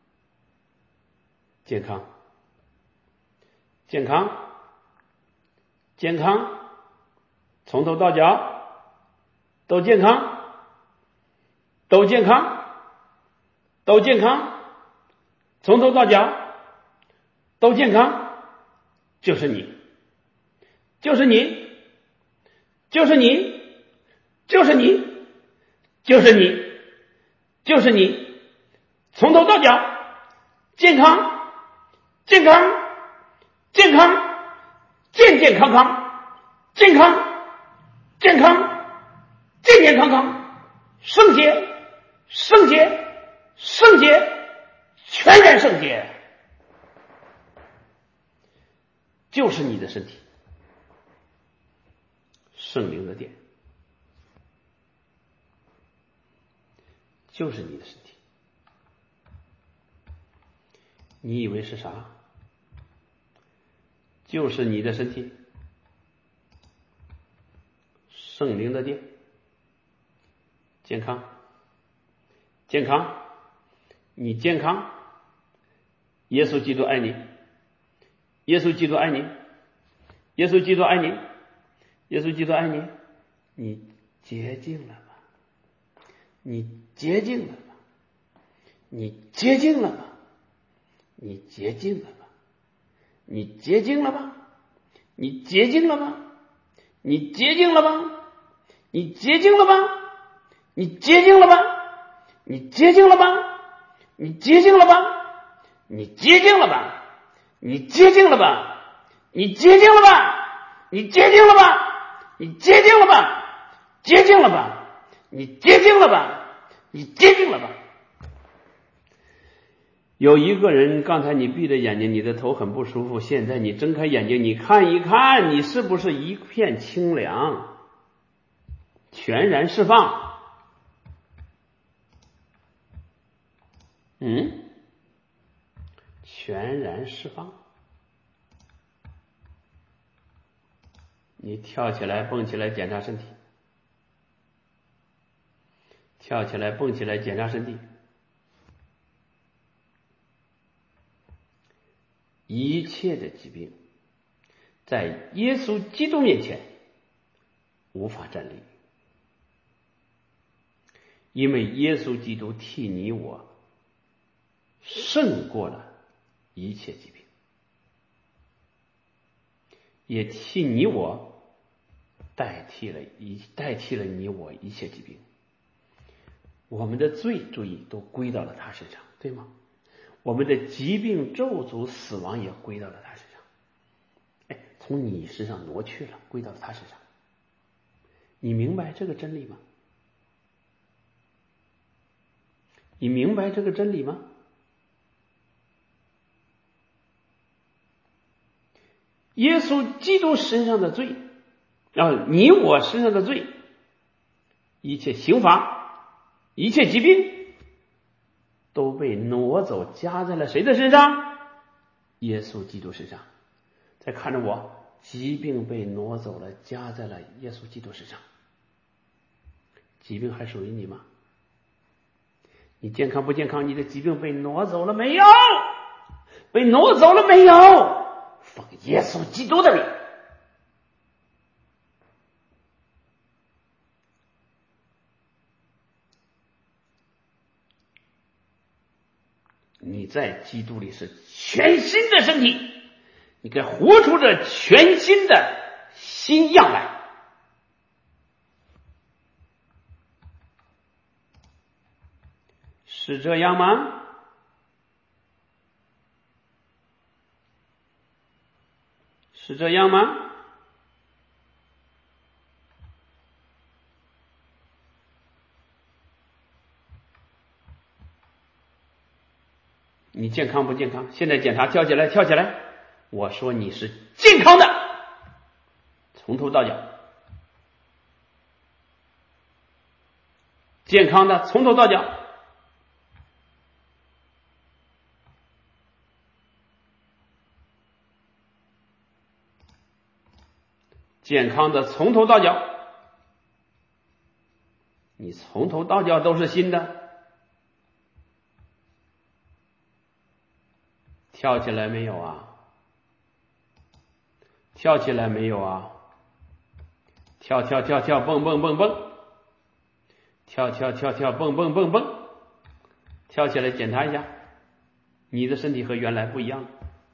健康，健康，健康，从头到脚都健康，都健康，都健康，从头到脚都健康。就是你，就是你，就是你，就是你，就是你，就是你，从头到脚健康，健康，健康，健健康康，健康，健康，健健康康，圣洁，圣洁，圣洁，全然圣洁。就是你的身体，圣灵的殿，就是你的身体。你以为是啥？就是你的身体，圣灵的殿，健康，健康，你健康，耶稣基督爱你。耶稣基督爱你，耶稣基督爱你，耶稣基督爱你，你洁净了吗？你洁净了吗？你洁净了吗？你洁净了吗？你洁净了吗？你洁净了吗？你洁净了吗？你洁净了吗？你洁净了吗？你洁净了吗？你洁净了吗？你洁净了吧？你洁净了吧？你洁净了吧？你洁净了吧？你洁净了吧？洁净了吧？你洁净了吧？你洁净了吧？有一个人，刚才你闭着眼睛，你的头很不舒服，现在你睁开眼睛，你看一看，你是不是一片清凉，全然释放？嗯？全然释放，你跳起来蹦起来检查身体，跳起来蹦起来检查身体， 一切的疾病在耶稣基督面前无法站立，因为耶稣基督替你我胜过了一切疾病，也替你我代替了一代替了你我一切疾病。我们的罪，注意，都归到了他身上，对吗？我们的疾病、咒诅、死亡也归到了他身上，哎，从你身上挪去了，归到了他身上。你明白这个真理吗？你明白这个真理吗？耶稣基督身上的罪，然后你我身上的罪，一切刑罚，一切疾病都被挪走，加在了谁的身上？耶稣基督身上。再看着我，疾病被挪走了，加在了耶稣基督身上。疾病还属于你吗？你健康不健康？你的疾病被挪走了没有？被挪走了没有？奉耶稣基督的名，你在基督里是全新的身体，你该活出这全新的新样来。是这样吗？是这样吗？你健康不健康？现在检查，跳起来，跳起来！我说你是健康的，从头到脚，健康的，从头到脚。健康的，从头到脚，你从头到脚都是新的。跳起来没有啊？跳起来没有啊？跳跳跳跳，蹦蹦蹦蹦，跳跳跳跳，蹦蹦蹦蹦，跳起来检查一下，你的身体和原来不一样。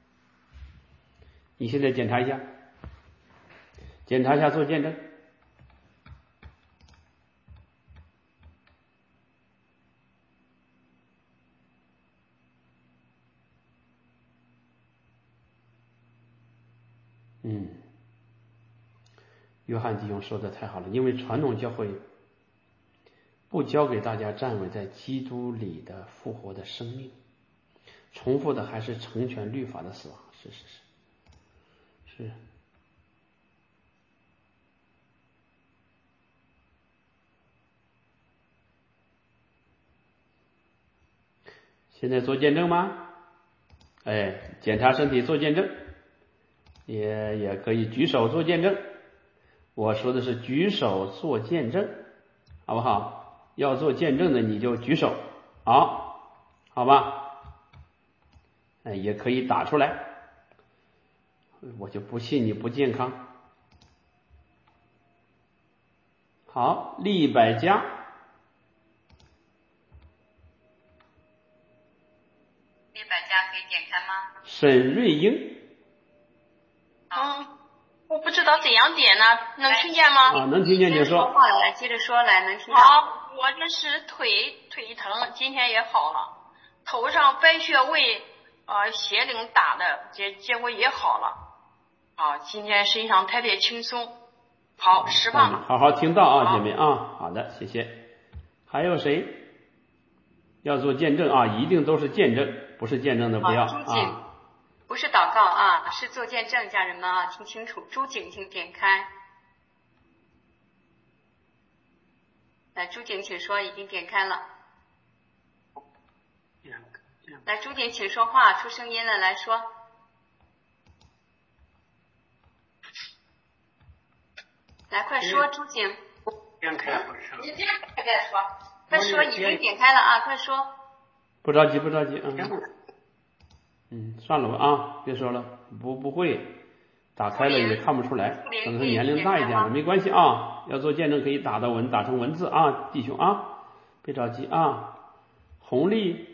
你现在检查一下，检查一下，做见证。嗯，约翰弟兄说的太好了，因为传统教会不教给大家站稳在基督里的复活的生命，重复的还是成全律法的死亡。是是是是。现在做见证吗？哎，检查身体做见证，也也可以举手做见证。我说的是举手做见证，好不好？要做见证的你就举手，好，好吧？哎，也可以打出来。我就不信你不健康。好，利百家， 利百家可以点开吗？ 沈瑞英。 嗯，我不知道怎样点呢，能听见吗？ 啊，能听见就说。 说话来，接着说来，能听到。 好，我这是腿腿疼，今天也好了，头上白血位呃血领打的，结结果也好了。啊，今天身上特别轻松。好，释放了。 好好听到啊，姐妹啊，好的，谢谢。还有谁要做见证啊？一定都是见证，不是见证的不要朱景， 啊。 不是祷告啊，是做见证，家人们啊，听清楚。朱景，请点开。来，朱景，请说，已经点开了。来，朱景，请说话，出声音了，来说。来，快说，朱景。 点开不是？ 你点开再说，快说，已经点开了啊，快说。 不着急，不着急，嗯。 嗯，算了吧啊，别说了，不不会，打开了也看不出来，可能是年龄大一点了，没关系啊。要做见证可以打到文，打成文字啊，弟兄啊，别着急啊。红利，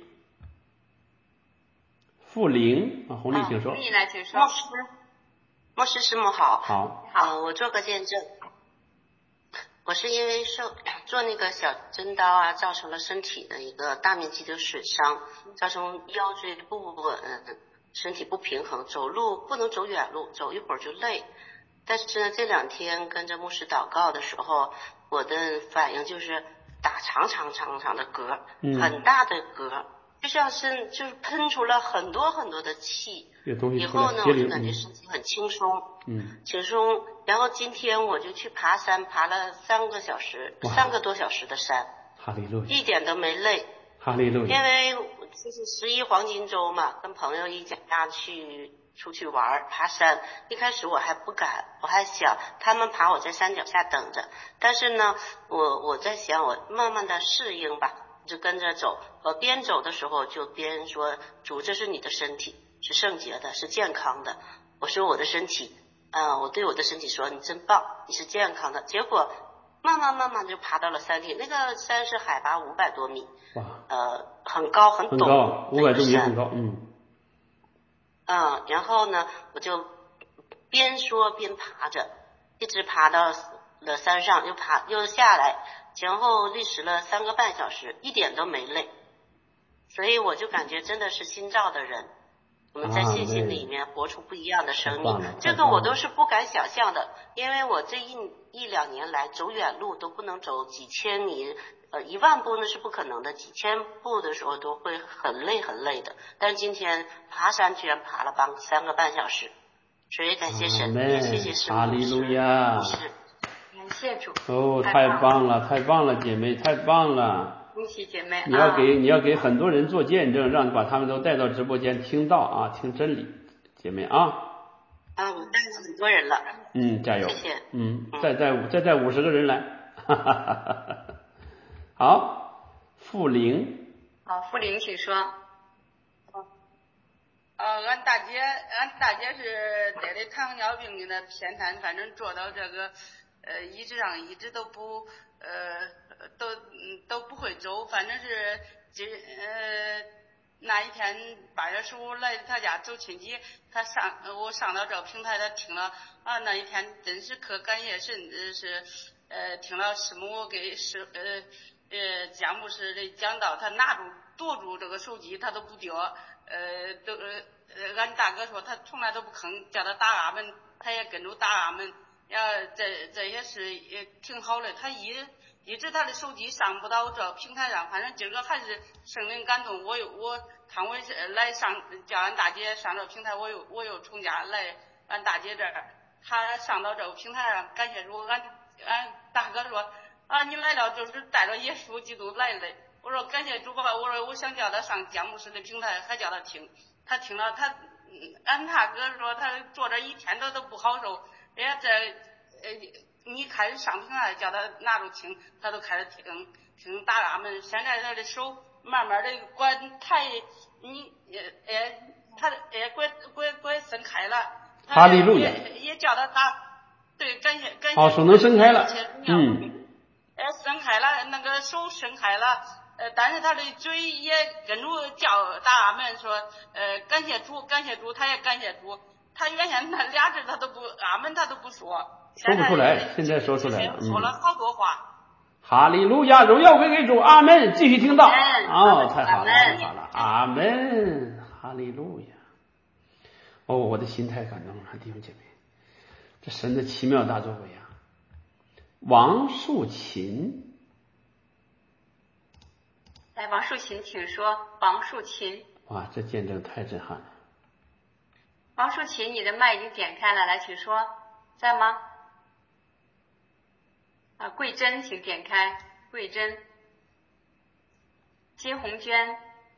傅玲啊，红利请说。 红利来请说。 牧师，牧师师母好。 好。 好、呃，我做个见证。我是因为受做那个小针刀啊，造成了身体的一个大面积的损伤，造成腰椎不稳，身体不平衡，走路不能走远路，走一会儿就累。但是呢，这两天跟着牧师祷告的时候，我的反应就是打长长长长的嗝，很大的嗝，就像是就是喷出了很多很多的气。以后呢，我就感觉身体很轻松， 嗯， 轻松。然后今天我就去爬山，爬了三个小时，三个多小时的山， 哈利路亚， 一点都没累。 哈利路亚。 因为就是十一黄金周嘛，跟朋友一家去出去玩爬山。一开始我还不敢，我还想他们爬，我在山脚下等着。但是呢，我我在想，我慢慢的适应吧，就跟着走。我边走的时候就边说：“主，这是你的身体。”是圣洁的，是健康的。我说我的身体，呃，我对我的身体说：“你真棒，你是健康的。”结果慢慢慢慢就爬到了山顶，那个山是海拔五百多米， 哇， 呃，很高很陡， 很高，五百多米很高，嗯。 嗯，然后呢，我就边说边爬着，一直爬到了山上，又爬又下来，前后历时了三个半小时，一点都没累。所以我就感觉真的是新造的人。我们在信心里面活出不一样的生命，啊、这个我都是不敢想象的，因为我这一一两年来走远路都不能走几千米，呃，一万步那是不可能的，几千步的时候都会很累很累的。但是今天爬山居然爬了半三个半小时，所以感谢神，也谢谢师母。 哈利路亚， 感谢主。 哦，太棒了，太棒了，姐妹，太棒了。 恭喜姐妹！ 你要给、啊、你要给很多人做见证，让把他们都带到直播间听到啊，听真理，姐妹啊。 啊，我带了很多人了。 嗯，加油。 谢谢。 嗯，再带再带五十个人来。哈哈哈哈好，傅玲。 好，傅玲，请说。 呃，俺大姐，俺大姐是得了糖尿病的偏瘫，反正做到这个呃医治上一直都不呃。都都不会走，反正是今呃那一天八月十五来他家走亲戚，他上我上到这个平台，他听了啊，那一天真是可感谢神，是呃听了师母给师呃呃讲牧师的讲道，他拿住夺住这个手机他都不掉，呃都呃俺大哥说他从来都不吭，叫他打阿门，他也跟着打阿门，然后这这也是也挺好的，他一。一直他的手机上不到这平台上，反正今儿个还是圣灵感动，我又我看我来上叫俺大姐上这平台，我又我又从家来俺大姐这儿，她上到这个平台上，感谢主，俺俺大哥说啊，你来了就是带着耶稣基督来的，我说感谢主吧，我说我想叫他上姜牧师的平台，还叫他听，他听了他，俺大哥说他坐这一天都都不好受，人家这呃。你开始上平台叫他拿着听，他都开始听听打阿门。现在他的手慢慢的管抬，你呃他呃管管管伸开了， 哈利路亚， 也也叫他打，对，感谢感谢。 好，手能伸开了，嗯， 呃伸开了，那个手伸开了，呃，但是他的嘴也跟着叫打阿门，说呃感谢主感谢主，他也感谢主，他原先那俩字他都不阿门他都不说。 说不出来，现在说出来了。 说了好多话。 哈利路亚，荣耀归给主，阿门。继续听到。哦，太好了，太好了，阿门，哈利路亚。哦，我的心太感动了，弟兄姐妹，这神的奇妙大作为啊！王树琴， 来，王树琴，请说。王树琴。 哇，这见证太震撼了。 王树琴，你的麦已经点开了，来，请说，在吗？啊，桂珍，请点开。桂珍，金红娟，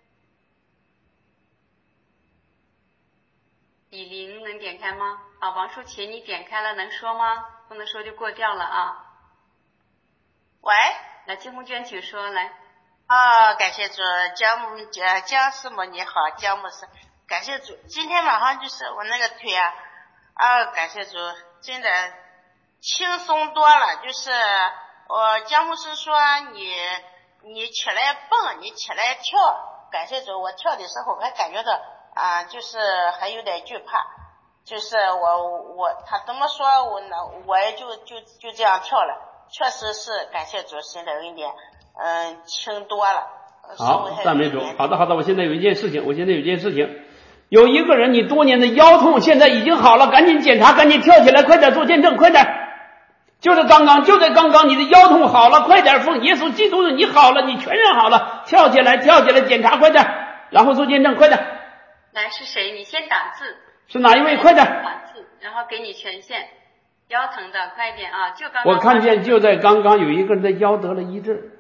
李玲能点开吗？啊，王淑琴，你点开了，能说吗？不能说就过掉了啊。 喂， 来，金红娟，请说，来。 啊，感谢主，姜姜姜师母你好，姜牧师， 感谢主，今天晚上就是我那个腿啊，啊，感谢主，真的轻松多了。就是我姜牧师说你你起来蹦，你起来跳，感谢主，我跳的时候还感觉到啊，就是还有点惧怕，就是我我他怎么说我呢，我也就就就这样跳了，确实是感谢主神的恩典，嗯，轻多了。 好，赞美主。好的好的，我现在有一件事情，我现在有一件事情。有一个人，你多年的腰痛现在已经好了，赶紧检查，赶紧跳起来，快点做见证，快点！就是刚刚，就在刚刚，你的腰痛好了，快点！奉耶稣基督的，你好了，你全然好了，跳起来，跳起来，检查，快点！然后做见证，快点！ 来是谁？你先打字。 是哪一位？快点！ 打字，然后给你权限。腰疼的，快点啊！就刚刚。 我看见就在刚刚有一个人的腰得了医治。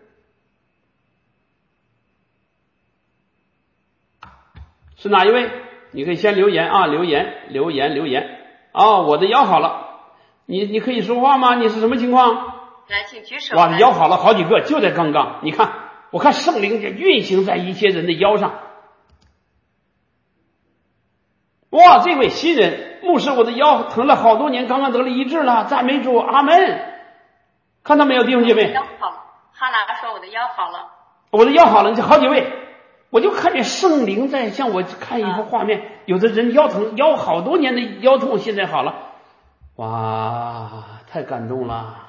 是哪一位？你可以先留言啊，留言留言留言哦，我的腰好了，你你可以说话吗？你是什么情况？ 来，请举手。 哇，腰好了好几个，就在刚刚，你看，我看圣灵也运行在一些人的腰上。哇，这位新人牧师，我的腰疼了好多年，刚刚得了医治了，赞美主，阿门。看到没有，弟兄姐妹？ 腰好了，哈拿说我的腰好了， 我的腰好了，这好几位。我就看见圣灵在向我看一幅画面，有的人腰疼，腰好多年的腰痛现在好了，哇，太感动了。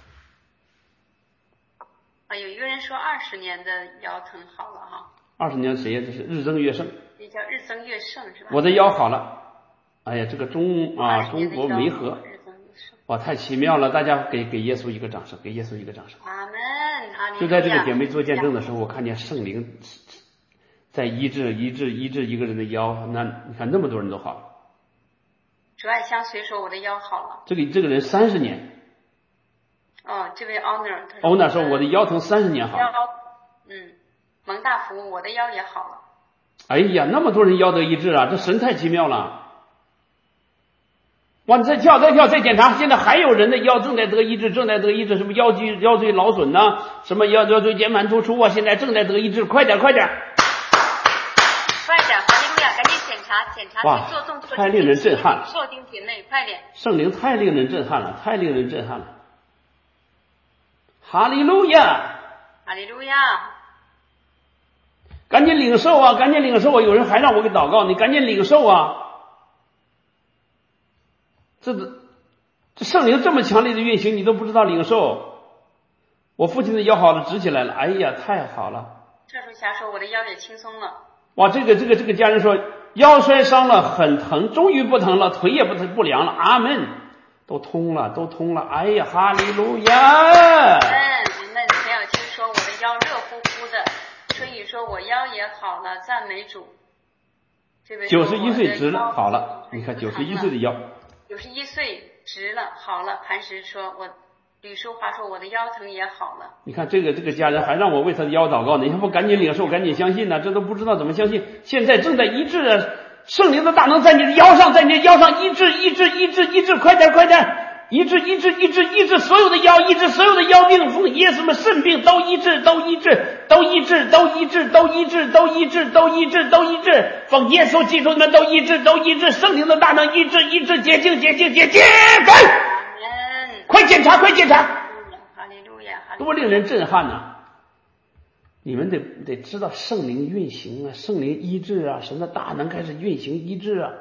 啊，有一个人说二十年的腰疼好了哈。 二十年谁呀？这是日增月盛。 也叫日增月盛是吧？ 我的腰好了。哎呀，这个中啊，中国梅河，哇，太奇妙了！大家给给耶稣一个掌声，给耶稣一个掌声。 阿门。 就在这个姐妹做见证的时候，我看见圣灵在医治医治医治一个人的腰，那你看那么多人都好了。 主爱相随说我的腰好了。 这里这个人三十年。 哦，这位 Honor。 Honor 说我的腰疼三十年好了。 嗯，蒙大福，我的腰也好了。 哎呀，那么多人腰得医治啊，这神太奇妙了。哇，你再跳再跳再检查，现在还有人的腰正在得医治，正在得医治，什么腰椎腰椎劳损呐、啊，什么腰腰椎间盘突出啊，现在正在得医治，快点快点。 快点，哈利路亚，赶紧检查检查， 哇， 做动作， 太令人震撼了， 做定体内，快点。 圣灵太令人震撼了，太令人震撼了。哈利路亚， 哈利路亚， 赶紧领受啊，赶紧领受啊！有人还让我给祷告，你赶紧领受啊！这这圣灵这么强烈的运行，你都不知道领受。我父亲的腰好了，直起来了，哎呀，太好了！ 这时候瞎说，我的腰也轻松了。 哇，这个这个这个家人说腰摔伤了，很疼，终于不疼了，腿也不疼不凉了，阿门，都通了，都通了，哎呀，哈利路亚！ 嗯，那陈小青说我的腰热乎乎的，春雨说我腰也好了，赞美主。这位九十一岁直了，好了，你看九十一岁的腰。 九十一岁直了，好了。磐石说我。吕淑华说我的腰疼也好了。 你看这个这个家人还让我为他的腰祷告呢，你还不赶紧领受，赶紧相信呢？这都不知道怎么相信。现在正在医治啊，圣灵的大能在你的腰上，在你的腰上医治医治医治医治，快点快点，医治医治医治医治所有的腰，医治所有的腰病，奉耶稣的肾病都医治都医治都医治都医治都医治都医治都医治都医治，奉耶稣基督的名都医治都医治，圣灵的大能医治医治洁净洁净洁净，快检查快检查， 哈利路亚， 多令人震撼啊！你们得得知道圣灵运行啊，圣灵医治啊，神的大能开始运行医治啊，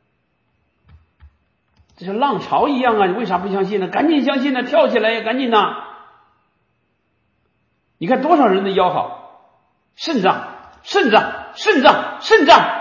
这像浪潮一样啊！你为啥不相信呢？赶紧相信呢，跳起来呀，赶紧呐！你看多少人的腰好，肾脏肾脏肾脏肾脏。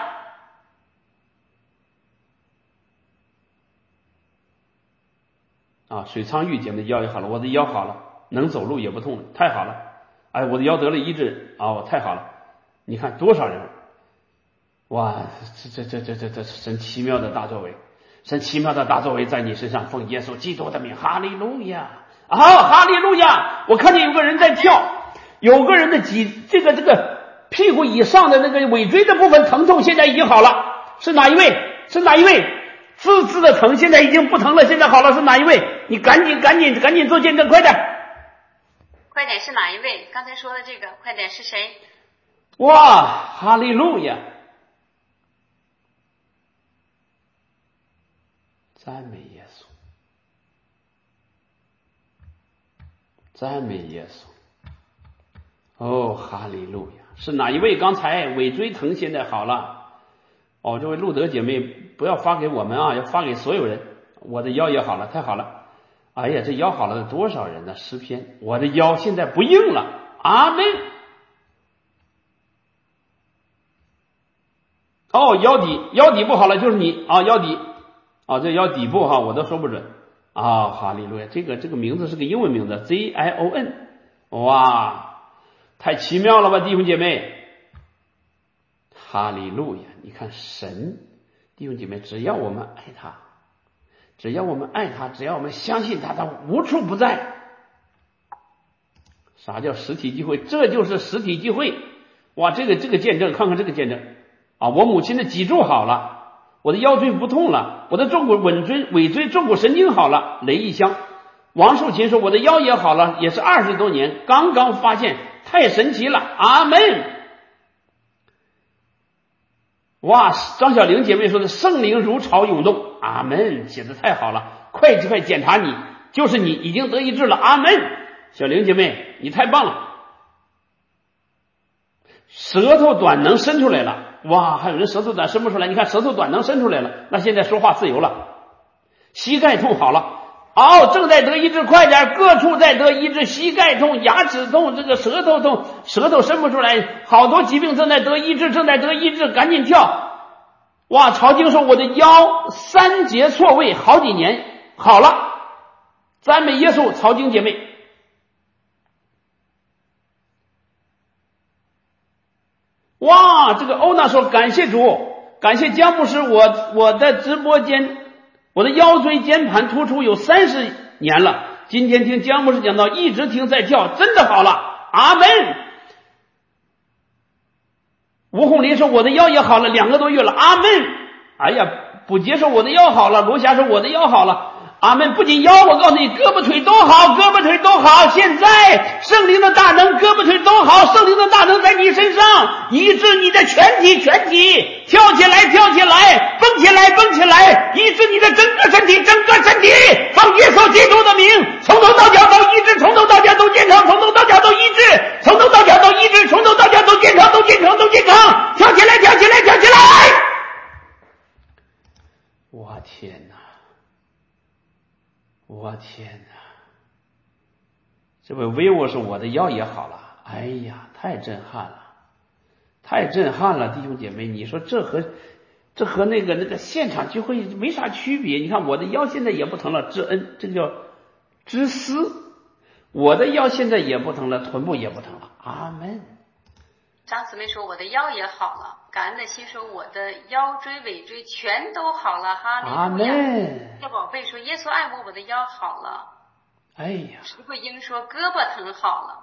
啊，水苍玉姐妹腰也好了，我的腰好了，能走路也不痛了，太好了！哎，我的腰得了医治啊，我太好了！你看多少人，哇，这这这这这这神奇妙的大作为，神奇妙的大作为在你身上，奉耶稣基督的名，哈利路亚！啊，哈利路亚！我看见有个人在跳，有个人的脊这个这个屁股以上的那个尾椎的部分疼痛现在已经好了，是哪一位？是哪一位？滋滋的疼，现在已经不疼了，现在好了，是哪一位？你赶紧赶紧赶紧做见证，快点！ 快点是哪一位？刚才说的这个，快点是谁？ 哇，哈利路亚！ 赞美耶稣，赞美耶稣。哦，哈利路亚！是哪一位？刚才尾椎疼，现在好了。哦，这位路德姐妹，不要发给我们啊，要发给所有人。我的腰也好了，太好了！哎呀，这腰好了多少人呢？诗篇，我的腰现在不硬了。阿门。哦，腰底腰底不好了，就是你啊，腰底啊，这腰底部哈，我都说不准啊。哈利路亚，这个这个名字是个英文名字 ，Z I O N， 哇，太奇妙了吧，弟兄姐妹！哈利路亚！你看神，弟兄姐妹，只要我们爱他，只要我们爱他，只要我们相信他，他无处不在。啥叫实体聚会？这就是实体聚会。哇，这个这个见证，看看这个见证啊！我母亲的脊柱好了，我的腰椎不痛了，我的坐骨尾椎尾椎坐骨神经好了。雷一香，王树琴说我的腰也好了，也是二十多年，刚刚发现，太神奇了。阿门。哇，张小玲姐妹说的圣灵如潮涌动，阿门，写的太好了，快快检查你，就是你已经得医治了，阿门。小玲姐妹，你太棒了。舌头短能伸出来了，哇，还有人舌头短伸不出来，你看舌头短能伸出来了，那现在说话自由了。膝盖痛好了，哦，正在得医治，快点，各处在得医治，膝盖痛、牙齿痛、这个舌头痛，舌头伸不出来，好多疾病正在得医治，正在得医治，赶紧跳。哇，曹经说我的腰三节错位好几年好了，赞美耶稣。曹经姐妹，哇，这个欧娜说感谢主，感谢江牧师，我我的直播间我的腰椎间盘突出有三十年了，今天听江牧师讲到一直听在跳，真的好了，阿门。吴红林说我的腰也好了两个多月了，阿门。哎呀，补杰说我的腰好了，罗霞说我的腰好了，阿门。不仅腰，我告诉你胳膊腿都好，胳膊腿都好。现在圣灵的大能，胳膊腿都好，圣灵的大能在你身上医治你的全体全体，跳起来跳起来，蹦起来蹦起来，医治你的整个身体整个身体，奉耶稣基督的名，从头到脚都医治，从头到脚都健康，从头到脚都医治，从头到脚都医治，从头到脚都健康，都健康都健康，跳起来跳起来跳起来！我天哪，我天哪！这位 vivo 说我的腰也好了，哎呀，太震撼了，太震撼了，弟兄姐妹，你说这和这和那个那个现场聚会没啥区别。你看我的腰现在也不疼了，知恩，这个叫知思，我的腰现在也不疼了，臀部也不疼了，阿门。 张姊妹说我的腰也好了，感恩的心说我的腰椎尾椎全都好了，哈利路亚。 阿门。 这宝贝说耶稣爱我，我的腰好了。 哎呀， 石慧英说胳膊疼好了。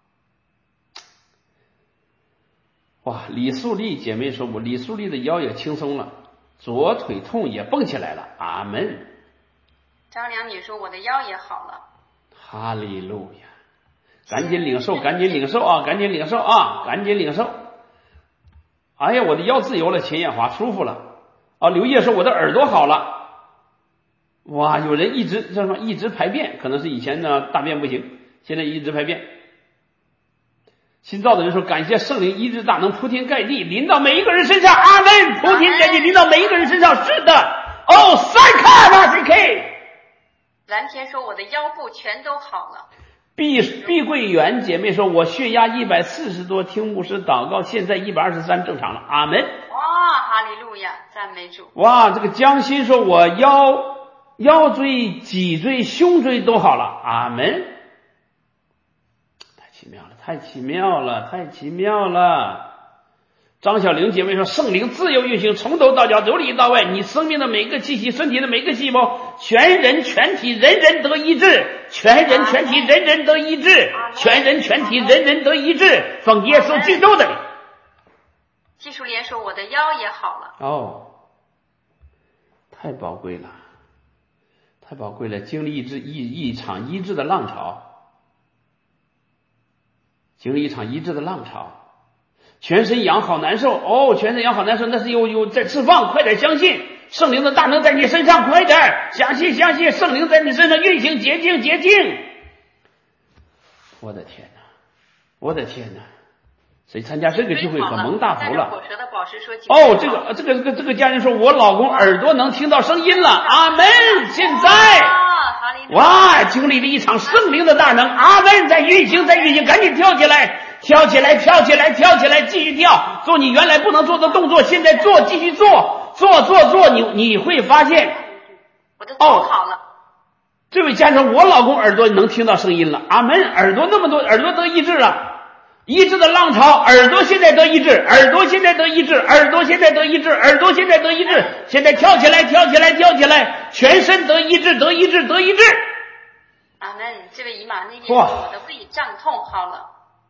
哇，李素丽姐妹说我李素丽的腰也轻松了，左腿痛也蹦起来了，阿门。 张良女说我的腰也好了， 哈利路亚。赶紧领受，赶紧领受啊！赶紧领受啊！赶紧领受！哎呀，我的腰自由了，秦艳华舒服了啊！刘烨说我的耳朵好了，哇！有人一直叫什么一直排便，可能是以前呢大便不行，现在一直排便。新造的人说感谢圣灵医治大能铺天盖地临到每一个人身上，阿门！铺天盖地临到每一个人身上，是的，哦，三卡那 C K。 蓝天说我的腰部全都好了。 碧碧桂园姐妹说我血压一百四十多，听牧师祷告，现在一百二十三正常了，阿门。 哇，哈利路亚，赞美主。 哇，这个江心说我腰腰椎脊椎胸椎都好了，阿门。太奇妙了，太奇妙了，太奇妙了。张小玲姐妹说圣灵自由运行，从头到脚由里到外，你生命的每个气息，身体的每个细胞，全人全体人人得医治，全人全体人人得医治，全人全体人人得医治，奉耶稣基督的名。 季淑莲说我的腰也好了。 哦，太宝贵了，太宝贵了，经历一支一一场医治的浪潮，经历一场医治的浪潮。全身痒好难受，哦，全身痒好难受，那是有有在释放，快点相信， 圣灵的大能在你身上，快点相信相信，圣灵在你身上运行，洁净洁净。我的天哪，我的天哪，谁参加这个聚会可蒙大福了。哦，这个这个这个这个家人说，我老公耳朵能听到声音了，阿门。现在哇，经历了一场圣灵的大能，阿门，在运行在运行，赶紧跳起来跳起来跳起来跳起来，继续跳，做你原来不能做的动作，现在做，继续做做做做，你你会发现哦，好了。这位家人，我老公耳朵能听到声音了，阿门。耳朵那么多，耳朵得医治了，医治的浪潮，耳朵现在得医治，耳朵现在得医治，耳朵现在得医治，耳朵现在得医治，现在跳起来跳起来跳起来，全身得医治得医治得医治。 阿门。这位姨妈，那天我的胃胀痛好了。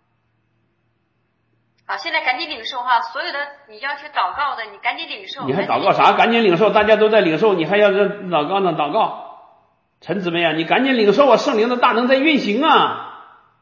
好，现在赶紧领受哈，所有的你要去祷告的，你赶紧领受。 你还祷告啥？赶紧领受，大家都在领受，你还要这祷告呢？祷告。陈姊妹啊，你赶紧领受啊！圣灵的大能在运行啊！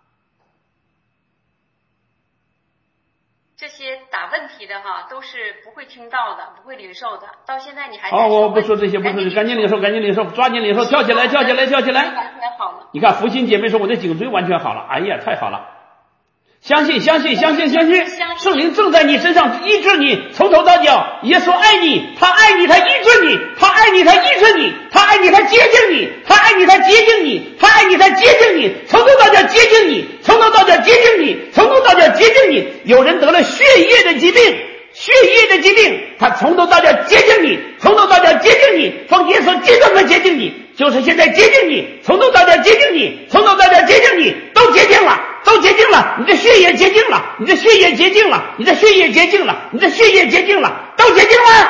这些打问题的哈，都是不会听到的，不会领受的。到现在你还好、哦，我不说这些，不说，赶紧领受，赶紧领受，抓紧领受，跳起来，跳起来，跳起来！ 完全好了。 你看，福星姐妹说我的颈椎完全好了，哎呀，太好了！相信，相信，相信，相信，圣灵正在你身上医治你，从头到脚。耶稣爱你，他爱你，他医治你，他爱你，他医治你，他爱你，他接近你，他爱你，他接近你，他爱你，他接近你，从头到脚接近你，从头到脚接近你，从头到脚接近你。有人得了血液的疾病，血液的疾病，他从头到脚接近你，从头到脚接近你，奉耶稣基督的接近你，就是现在接近你，从头到脚接近你，从头到脚接近你，都接近了。都洁净了，你的血液洁净了，你的血液洁净了，你的血液洁净了，你的血液洁净了，都洁净了。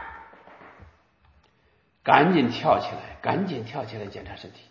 赶紧跳起来，赶紧跳起来检查身体。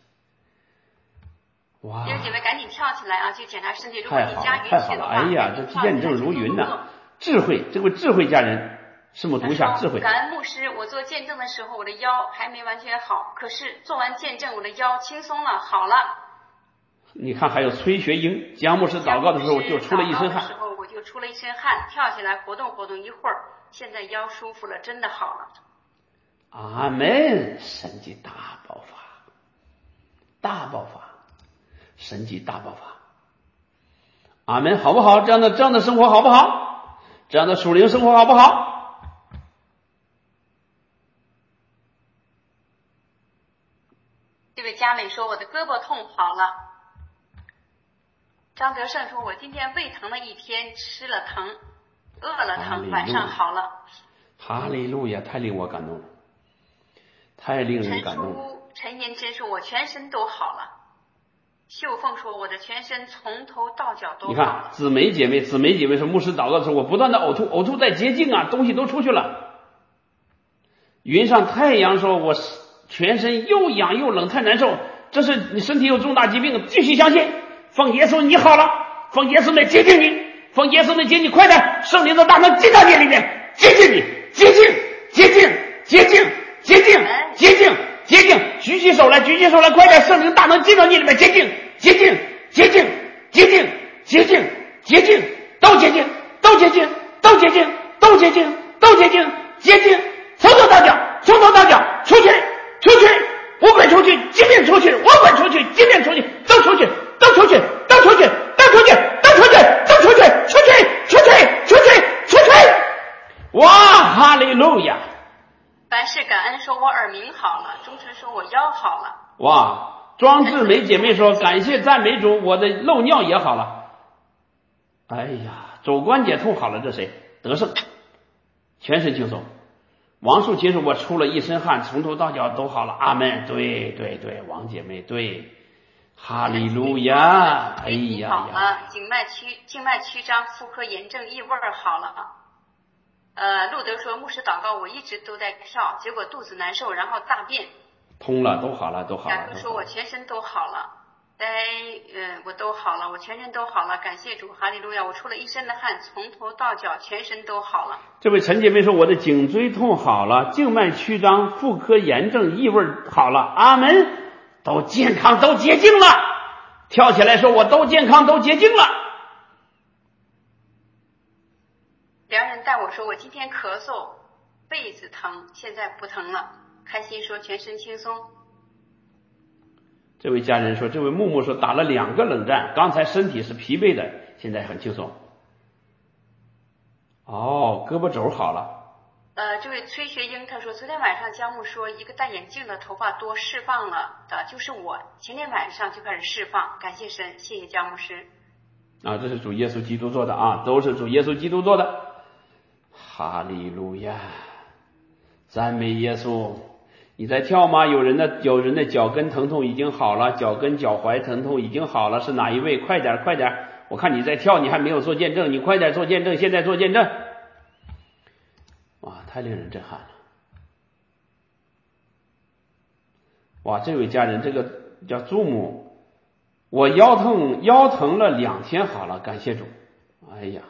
哇！ 弟兄姐妹赶紧跳起来啊，去检查身体。如果你家允许的话， 哎呀，这验证如云呐、啊！智慧，这位智慧家人，师母读一下智慧。 感恩牧师，我做见证的时候，我的腰还没完全好，可是做完见证，我的腰轻松了，好了。 你看，还有崔学英，姜牧师祷告的时候就出了一身汗。 时候我就出了一身汗，跳起来活动活动一会儿，现在腰舒服了，真的好了。 阿门！神迹大爆发，大爆发，神迹大爆发。阿门，好不好？这样的这样的生活好不好？这样的属灵生活好不好？ 这位佳美说：“我的胳膊痛好了。”张德胜说：“我今天胃疼了一天，吃了疼，饿了疼，晚上好了。” 哈利路亚！太令我感动了，太令人感动了。 陈延真说：“我全身都好了。”秀凤说：“我的全身从头到脚都好了。” 你看，姊妹姐妹，姊妹姐妹说，牧师祷告的时候，我不断的呕吐，呕吐在洁净啊，东西都出去了。云上太阳说：“我全身又痒又冷，太难受，这是你身体有重大疾病，继续相信。”奉耶稣你好了，奉耶稣的接近你，奉耶稣的接近你，快点，圣灵的大能进到你里面，接近你，接近，接近，接近，接近，接近，接近，举起手来，举起手来，快点，圣灵大能进到你里面，接近，接近，接近，接近，接近，接近，都接近，都接近，都接近，都接近，都接近，接近，从头到脚，从头到脚，出去，出去，无鬼出去，疾病出去，无鬼出去，疾病出去，都出去。都出去，都出去，都出去，都出去，都出去，出去，出去，出去，出去！哇，哈利路亚！ 凡事感恩说，我耳鸣好了；忠诚说，我腰好了。 哇，庄志梅姐妹说，感谢赞美主，我的漏尿也好了。哎呀，肘关节痛好了，这谁？德胜，全身轻松。王树琴说，我出了一身汗，从头到脚都好了。阿门。对对对，王姐妹对。哈利路亚！哎呀好了，静脉曲静脉曲张，妇科炎症异味好了。呃，路德说，牧师祷告，我一直都在跳，结果肚子难受，然后大便通了，都好了，都好了。 雅各说，我全身都好了。哎，呃，我都好了，我全身都好了，感谢主，哈利路亚！我出了一身的汗，从头到脚全身都好了。 这位陈姐妹说，我的颈椎痛好了，静脉曲张，妇科炎症异味好了。阿门。都健康，都洁净了。跳起来说，我都健康，都洁净了。 良人带我说，我今天咳嗽， 背子疼，现在不疼了。开心说全身轻松。 这位家人说，这位木木说打了两个冷战，刚才身体是疲惫的，现在很轻松。哦，胳膊肘好了。 呃，这位崔学英他说，昨天晚上姜木说一个戴眼镜的头发多释放了的就是我，前天晚上就开始释放，感谢神，谢谢姜牧师。 啊，这是主耶稣基督做的啊，都是主耶稣基督做的。哈利路亚，赞美耶稣。你在跳吗？有人的有人的脚跟疼痛已经好了，脚跟脚踝疼痛已经好了，是哪一位？快点快点，我看你在跳，你还没有做见证，你快点做见证，现在做见证。哇，太令人震撼了。哇，这位家人，这个叫祖母，我腰疼腰疼了两天好了，感谢主。哎呀，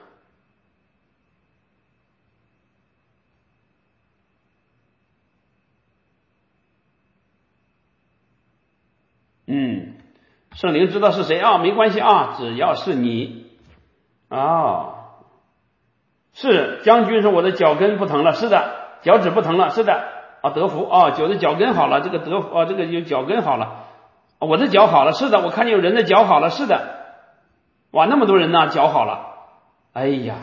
嗯，圣灵知道是谁啊？没关系啊，只要是你啊、哦，是将军说我的脚跟不疼了，是的，脚趾不疼了，是的啊，德福啊，脚的脚跟好了，这个德福啊，这个有脚跟好了，我的脚好了，是的，我看见有人的脚好了，是的，哇，那么多人呢，脚好了，哎呀。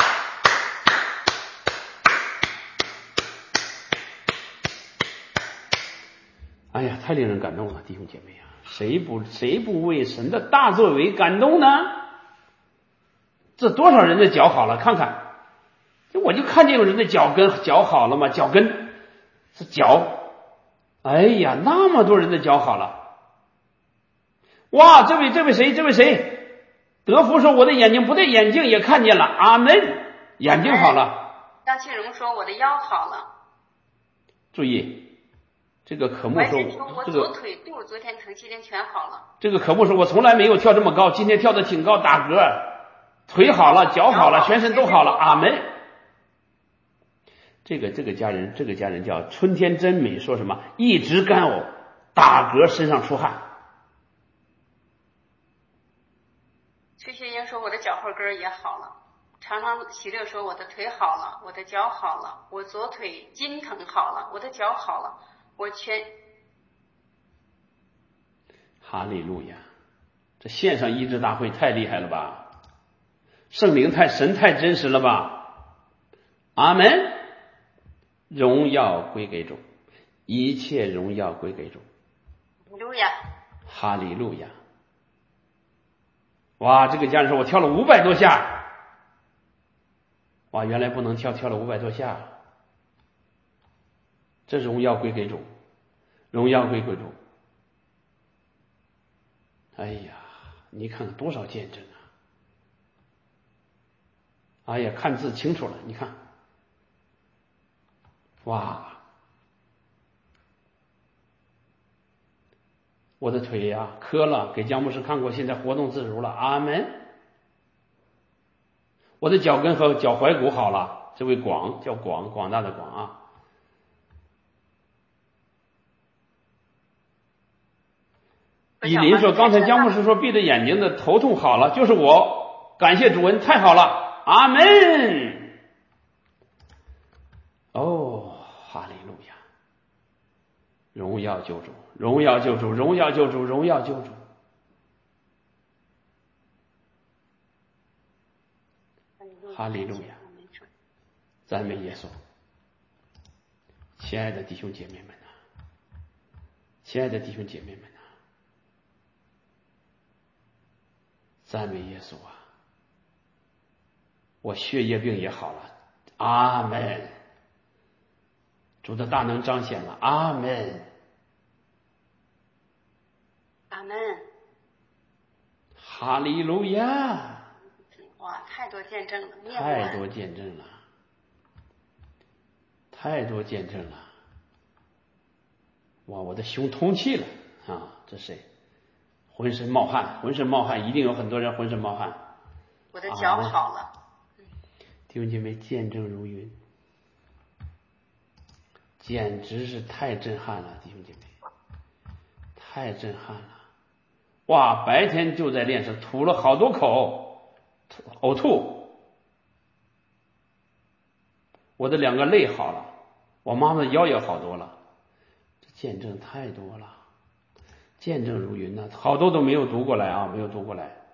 哎呀，太令人感动了，弟兄姐妹啊，谁不谁不为神的大作为感动呢？这多少人的脚好了，看看，我就看见有人的脚跟脚好了吗？脚跟是脚，哎呀，那么多人的脚好了，哇，这位这位谁？这位谁？德福说我的眼睛不对，眼睛也看见了，阿门，眼睛好了。 张庆荣说我的腰好了。 注意。这个可木说， 我左腿肚昨天疼，今天全好了。 这个可木说，我从来没有跳这么高，今天跳的挺高，打嗝，腿好了，脚好了，全身都好了，阿门。这个这个家人，这个家人叫春天真美，说什么一直干呕，打嗝，身上出汗。 崔学英说我的脚后跟也好了。常常喜乐说我的腿好了，我的脚好了，我左腿筋疼好了，我的脚好了。我全哈利路亚，这线上医治大会太厉害了吧，圣灵太神太真实了吧，阿门，荣耀归给主，一切荣耀归给主， 路亚， 哈利路亚。哇，这个家人说我跳了五百多下，哇，原来不能跳，跳了五百多下，这荣耀归给主，荣耀归给主。哎呀，你看看多少见证啊！哎呀，看字清楚了，你看，哇，我的腿呀、啊、磕了，给姜牧师看过，现在活动自如了，阿门。我的脚跟和脚踝骨好了，这位广叫广广大的广啊。以林说，刚才姜牧师说闭着眼睛的头痛好了，就是我，感谢主恩，太好了，阿门。哦，哈利路亚，荣耀救主，荣耀救主，荣耀救主，荣耀救主。哈利路亚，赞美耶稣。亲爱的弟兄姐妹们啊，亲爱的弟兄姐妹们啊，赞美耶稣啊！我血液病也好了，阿门。主的大能彰显了，阿门， 阿门。 哈利路亚！ 哇，太多见证了， 太多见证了，太多见证了。哇，我的胸通气了啊！这谁？浑身冒汗，浑身冒汗，一定有很多人浑身冒汗。 我的脚好了。 弟兄姐妹，见证如云，简直是太震撼了，弟兄姐妹，太震撼了！哇，白天就在练，是吐了好多口，呕吐。我的两个肋好了， 我妈妈的腰也好多了。这见证太多了，见证如云呐、啊，好多都没有读过来啊，没有读过来。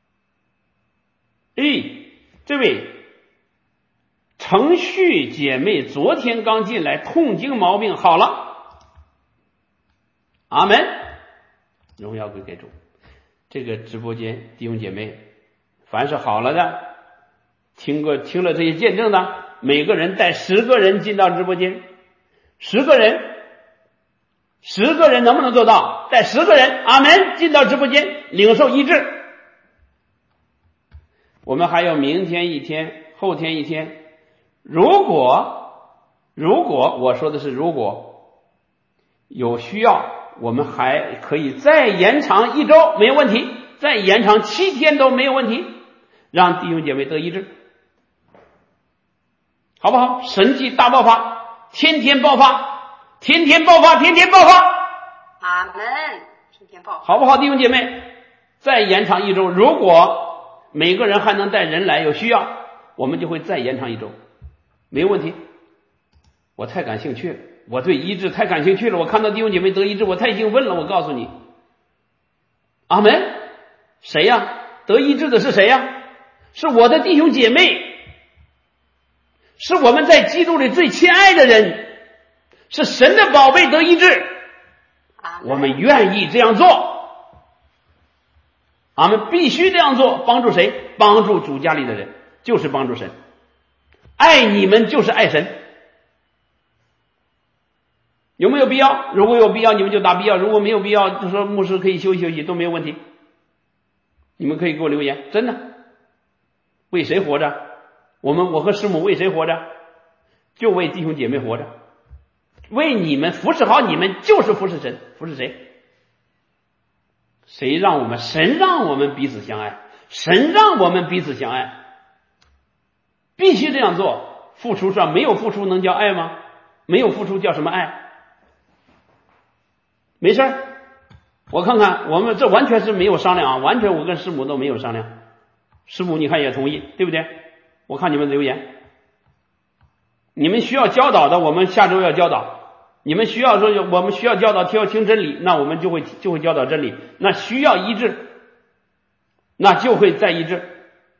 哎，这位程旭姐妹昨天刚进来，痛经毛病好了，阿门，荣耀归给主。这个直播间弟兄姐妹，凡是好了的，听过听了这些见证的，每个人带十个人进到直播间，十个人，十个人能不能做到？带十个人，阿门，进到直播间领受医治。我们还有明天一天，后天一天。如果如果我说的是如果有需要，我们还可以再延长一周，没有问题，再延长七天都没有问题，让弟兄姐妹得医治，好不好？神迹大爆发，天天爆发，天天爆发，天天爆发， 阿门，天天爆发， 好不好？弟兄姐妹，再延长一周，如果每个人还能带人来，有需要，我们就会再延长一周，没有问题。我太感兴趣了，我对医治太感兴趣了，我看到弟兄姐妹得医治，我太兴奋了。我告诉你，阿门。谁呀？得医治的是谁呀？是我的弟兄姐妹，是我们在基督里最亲爱的人，是神的宝贝得医治，我们愿意这样做，我们必须这样做。帮助谁？帮助主家里的人，就是帮助神。爱你们就是爱神。有没有必要？如果有必要你们就打必要，如果没有必要就说牧师可以休息休息，都没有问题。你们可以给我留言，真的。为谁活着？我们我和师母为谁活着？就为弟兄姐妹活着，为你们服侍好你们，就是服侍神。服侍谁？谁让我们？神让我们彼此相爱，神让我们彼此相爱，必须这样做。付出上没有付出能叫爱吗？没有付出叫什么爱？没事儿，我看看，我们这完全是没有商量啊，完全我跟师母都没有商量。师母你看也同意，对不对？我看你们留言，你们需要教导的，我们下周要教导；你们需要说我们需要教导要听真理，那我们就会就会教导真理。那需要医治，那就会再医治。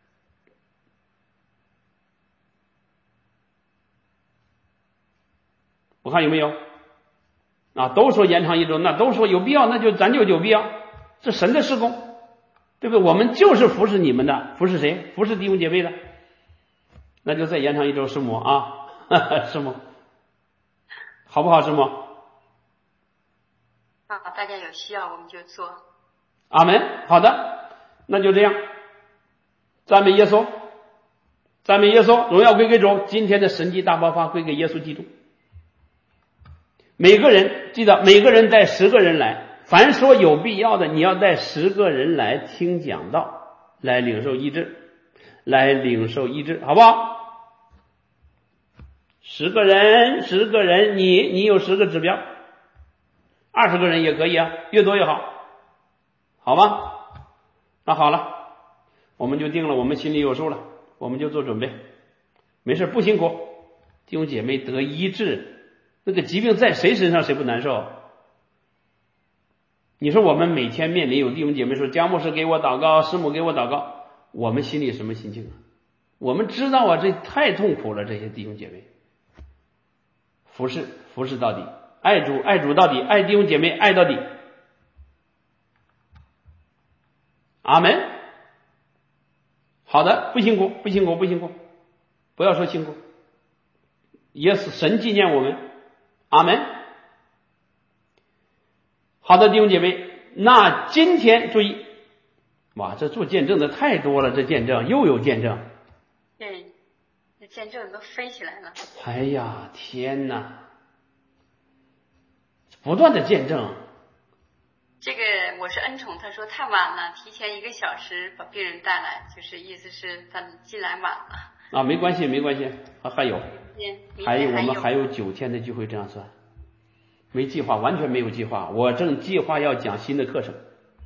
我看有没有啊？都说延长一周，那都说有必要，那就咱就有必要。这神的事工，对不对？我们就是服侍你们的，服侍谁？服侍弟兄姐妹的，那就再延长一周，师母啊，师母，好不好？师母啊，大家有需要我们就做。 阿门。好的，那就这样。赞美耶稣，赞美耶稣，荣耀归给主。今天的神迹大爆发归给耶稣基督。每个人记得，每个人带十个人来，凡说有必要的，你要带十个人来听讲道，来领受医治，来领受医治，好不好？十个人，十个人，你你有十个指标，二十个人也可以啊，越多越好，好吧？那好了，我们就定了，我们心里有数了，我们就做准备，没事，不辛苦。弟兄姐妹得医治。那个疾病在谁身上谁不难受？你说我们每天面临有弟兄姐妹说姜牧师给我祷告，师母给我祷告，我们心里什么心情啊？我们知道啊，这太痛苦了，这些弟兄姐妹服侍服侍到底，爱主爱主到底，爱弟兄姐妹爱到底。阿门。好的，不辛苦不辛苦不辛苦，不要说辛苦，也是神纪念我们。阿门。好的，弟兄姐妹，那今天注意，哇，这做见证的太多了，这见证又有见证， 对，这见证都飞起来了。 哎呀，天哪，不断的见证。 这个我是恩宠，他说太晚了，提前一个小时把病人带来，就是意思是他进来晚了。 啊，没关系，没关系，还还有，还有我们还有有九天的聚会，这样算，没计划，完全没有计划。我正计划要讲新的课程，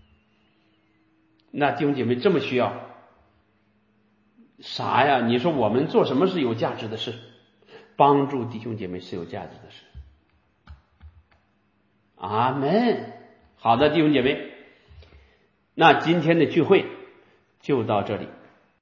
那弟兄姐妹这么需要啥呀？你说我们做什么是有价值的事？ 帮助弟兄姐妹是有价值的事。阿门。好的，弟兄姐妹，那今天的聚会就到这里。